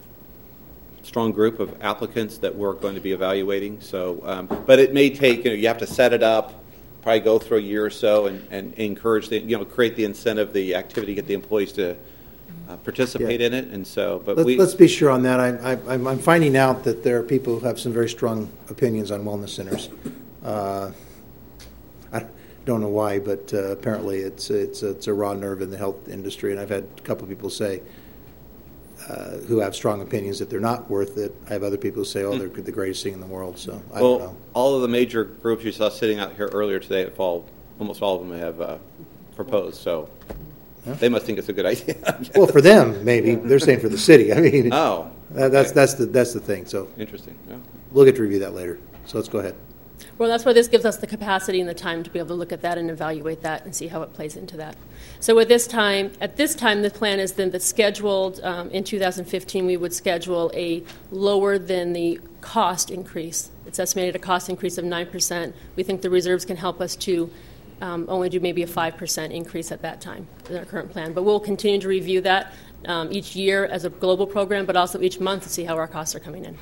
strong group of applicants that we're going to be evaluating. So, but it may take, you have to set it up, probably go through a year or so and encourage create the incentive, the activity, get the employees to participate in it. And so, but let's be sure on that. I'm finding out that there are people who have some very strong opinions on wellness centers. I don't know why, but apparently it's a raw nerve in the health industry. And I've had a couple of people say who have strong opinions that they're not worth it. I have other people who say, they're the greatest thing in the world. So I don't know. All of the major groups you saw sitting out here earlier today, almost all of them have proposed. So they must think it's a good idea. Well, for them, maybe. They're saying for the city. I mean, that's the thing. So interesting. Yeah. We'll get to review that later. So let's go ahead. Well, that's why this gives us the capacity and the time to be able to look at that and evaluate that and see how it plays into that. So at this time, the plan is then that scheduled in 2015, we would schedule a lower than the cost increase. It's estimated a cost increase of 9%. We think the reserves can help us to only do maybe a 5% increase at that time in our current plan. But we'll continue to review that each year as a global program, but also each month to see how our costs are coming in.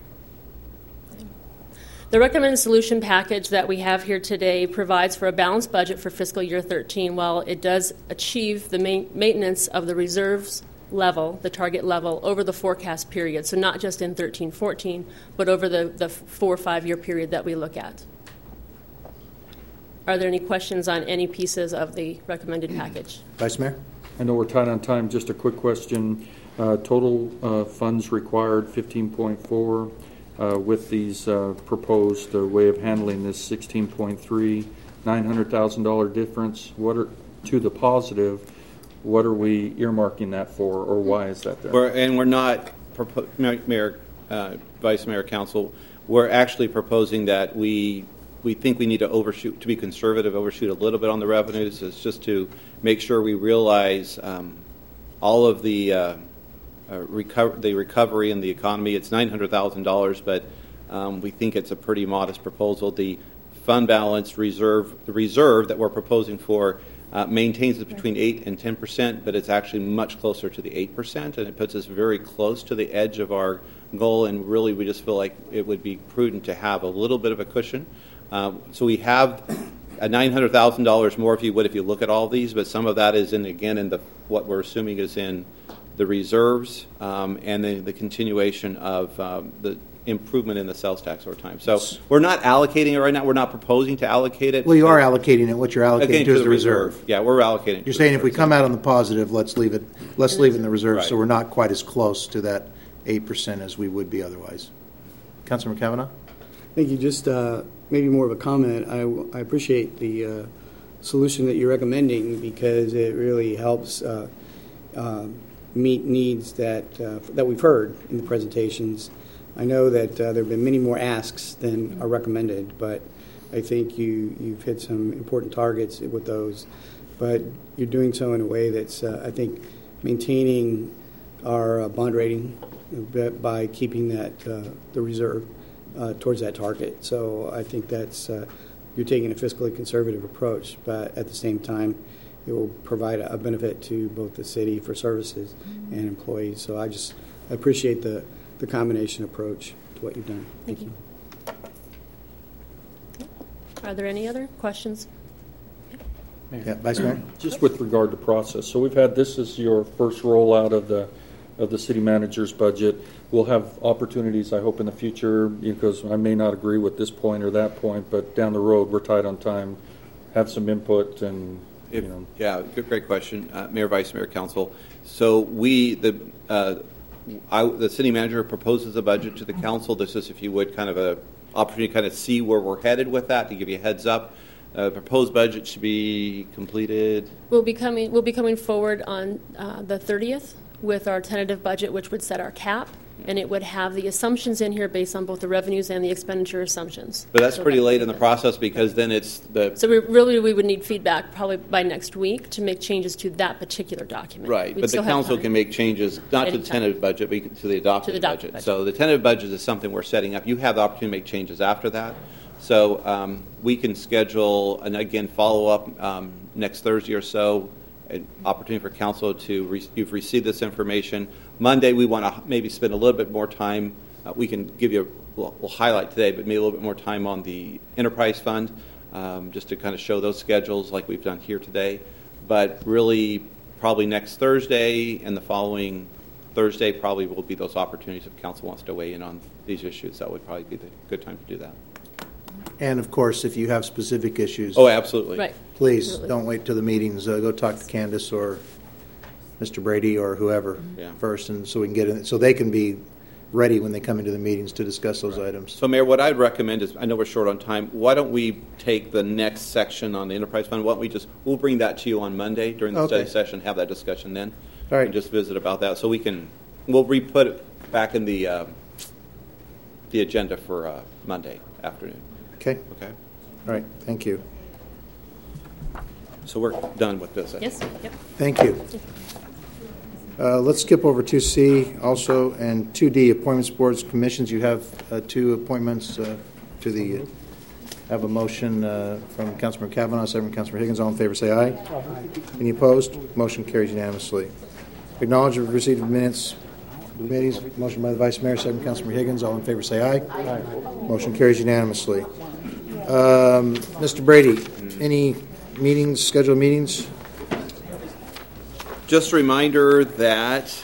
The recommended solution package that we have here today provides for a balanced budget for fiscal year 13 while it does achieve the maintenance of the reserves level, the target level, over the forecast period. So not just in 13-14, but over the 4 or 5 year period that we look at. Are there any questions on any pieces of the recommended package? Vice Mayor? I know we're tight on time. Just a quick question. Total funds required, 15.4. With these proposed way of handling this 16.3, $900,000 difference, to the positive, what are we earmarking that for, or why is that there? We're not, Mayor, Vice Mayor, Council, we're actually proposing that we think we need to overshoot, to be conservative, overshoot a little bit on the revenues. It's just to make sure we realize all of the recovery in the economy. It's $900,000, but we think it's a pretty modest proposal. The fund balance reserve, the reserve that we're proposing for, maintains it between 8 and 10%, but it's actually much closer to the 8%, and it puts us very close to the edge of our goal. And really, we just feel like it would be prudent to have a little bit of a cushion. So we have a $900,000 more if you look at all of these, but some of that is in what we're assuming is in the reserves, and then the continuation of the improvement in the sales tax over time. So we're not allocating it right now. We're not proposing to allocate it. Well, you are allocating it. What you're allocating to is the reserve. Yeah, we're allocating. You're saying if we come out on the positive, let's leave it in the reserve, right. So we're not quite as close to that 8% as we would be otherwise. Councilor Kavanaugh? Thank you. Just maybe more of a comment. I appreciate the solution that you're recommending because it really helps meet needs that we've heard in the presentations. I know that there have been many more asks than are recommended, but I think you've hit some important targets with those. But you're doing so in a way that's, I think, maintaining our bond rating by keeping that the reserve towards that target. So I think that's you're taking a fiscally conservative approach, but at the same time, it will provide a benefit to both the city for services and employees. So I appreciate the combination approach to what you've done. Thank you. Are there any other questions? Yeah, Vice Mayor? Just with regard to process. So this is your first rollout of the city manager's budget. We'll have opportunities, I hope, in the future, because I may not agree with this point or that point, but down the road, we're tight on time, have some input and Yeah, great question, Mayor, Vice Mayor, Council. So the city manager proposes a budget to the council. This is, if you would, kind of an opportunity to kind of see where we're headed with that, to give you a heads up. Proposed budget should be completed. We'll be coming forward on the 30th with our tentative budget, which would set our cap, and it would have the assumptions in here based on both the revenues and the expenditure assumptions. But that's pretty late in the process because then it's the... So we would need feedback probably by next week to make changes to that particular document. Right, but the council can make changes, not to the tentative budget, but to the adopted budget. So the tentative budget is something we're setting up. You have the opportunity to make changes after that. So we can schedule, and again, follow up next Thursday or so, an opportunity for council you've received this information. Monday, we want to maybe spend a little bit more time. We can give you, we'll highlight today, but maybe a little bit more time on the enterprise fund, just to kind of show those schedules like we've done here today. But really, probably next Thursday and the following Thursday probably will be those opportunities if council wants to weigh in on these issues. That would probably be the good time to do that. And, of course, if you have specific issues. Oh, absolutely. Right. Please Absolutely. don't wait till the meetings. Go talk to Candace or Mr. Brady or whoever first, and so we can get in, so they can be ready when they come into the meetings to discuss those items. So, Mayor, what I'd recommend is, I know we're short on time, why don't we take the next section on the enterprise fund? Why don't we we'll bring that to you on Monday during the study session, have that discussion then. All right. And just visit about that. So we'll re-put it back in the agenda for Monday afternoon. Okay. Okay. All right. Thank you. So we're done with this. Yes. Yep. Thank you. Let's skip over 2C also, and 2D, appointments, boards, commissions. You have 2 appointments to the, have a motion from Councilmember Kavanaugh, second from Councilmember Higgins. All in favor say aye. Aye. Any opposed? Motion carries unanimously. Acknowledge the receipt of minutes. Committees, motion by the Vice Mayor, second from Councilmember Higgins. All in favor say aye. Aye. Motion carries unanimously. Mr. Brady, any meetings, scheduled meetings? Just a reminder that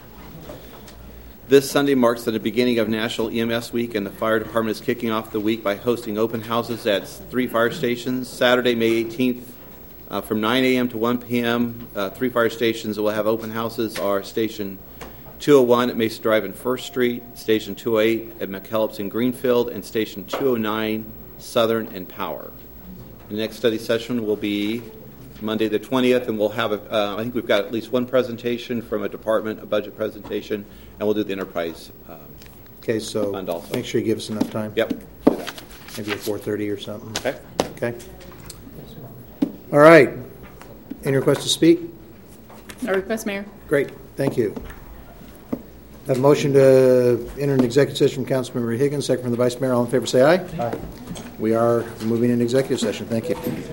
this Sunday marks the beginning of National EMS Week, and the fire department is kicking off the week by hosting open houses at 3 fire stations. Saturday, May 18th, from 9 a.m. to 1 p.m., 3 fire stations that will have open houses are Station 201 at Mesa Drive and 1st Street, Station 208 at McKellips and Greenfield, and Station 209 Southern and Power. The next study session will be Monday the 20th, and we'll have, I think we've got at least one presentation from a department, a budget presentation, and we'll do the enterprise okay, so fund also. Make sure you give us enough time. Yep. Maybe at 4:30 or something. Okay. Okay. All right. Any requests to speak? No request, Mayor. Great. Thank you. Have a motion to enter an executive session from Councilmember Higgins, second from the Vice Mayor. All in favor say aye. Aye. We are moving into executive session. Thank you.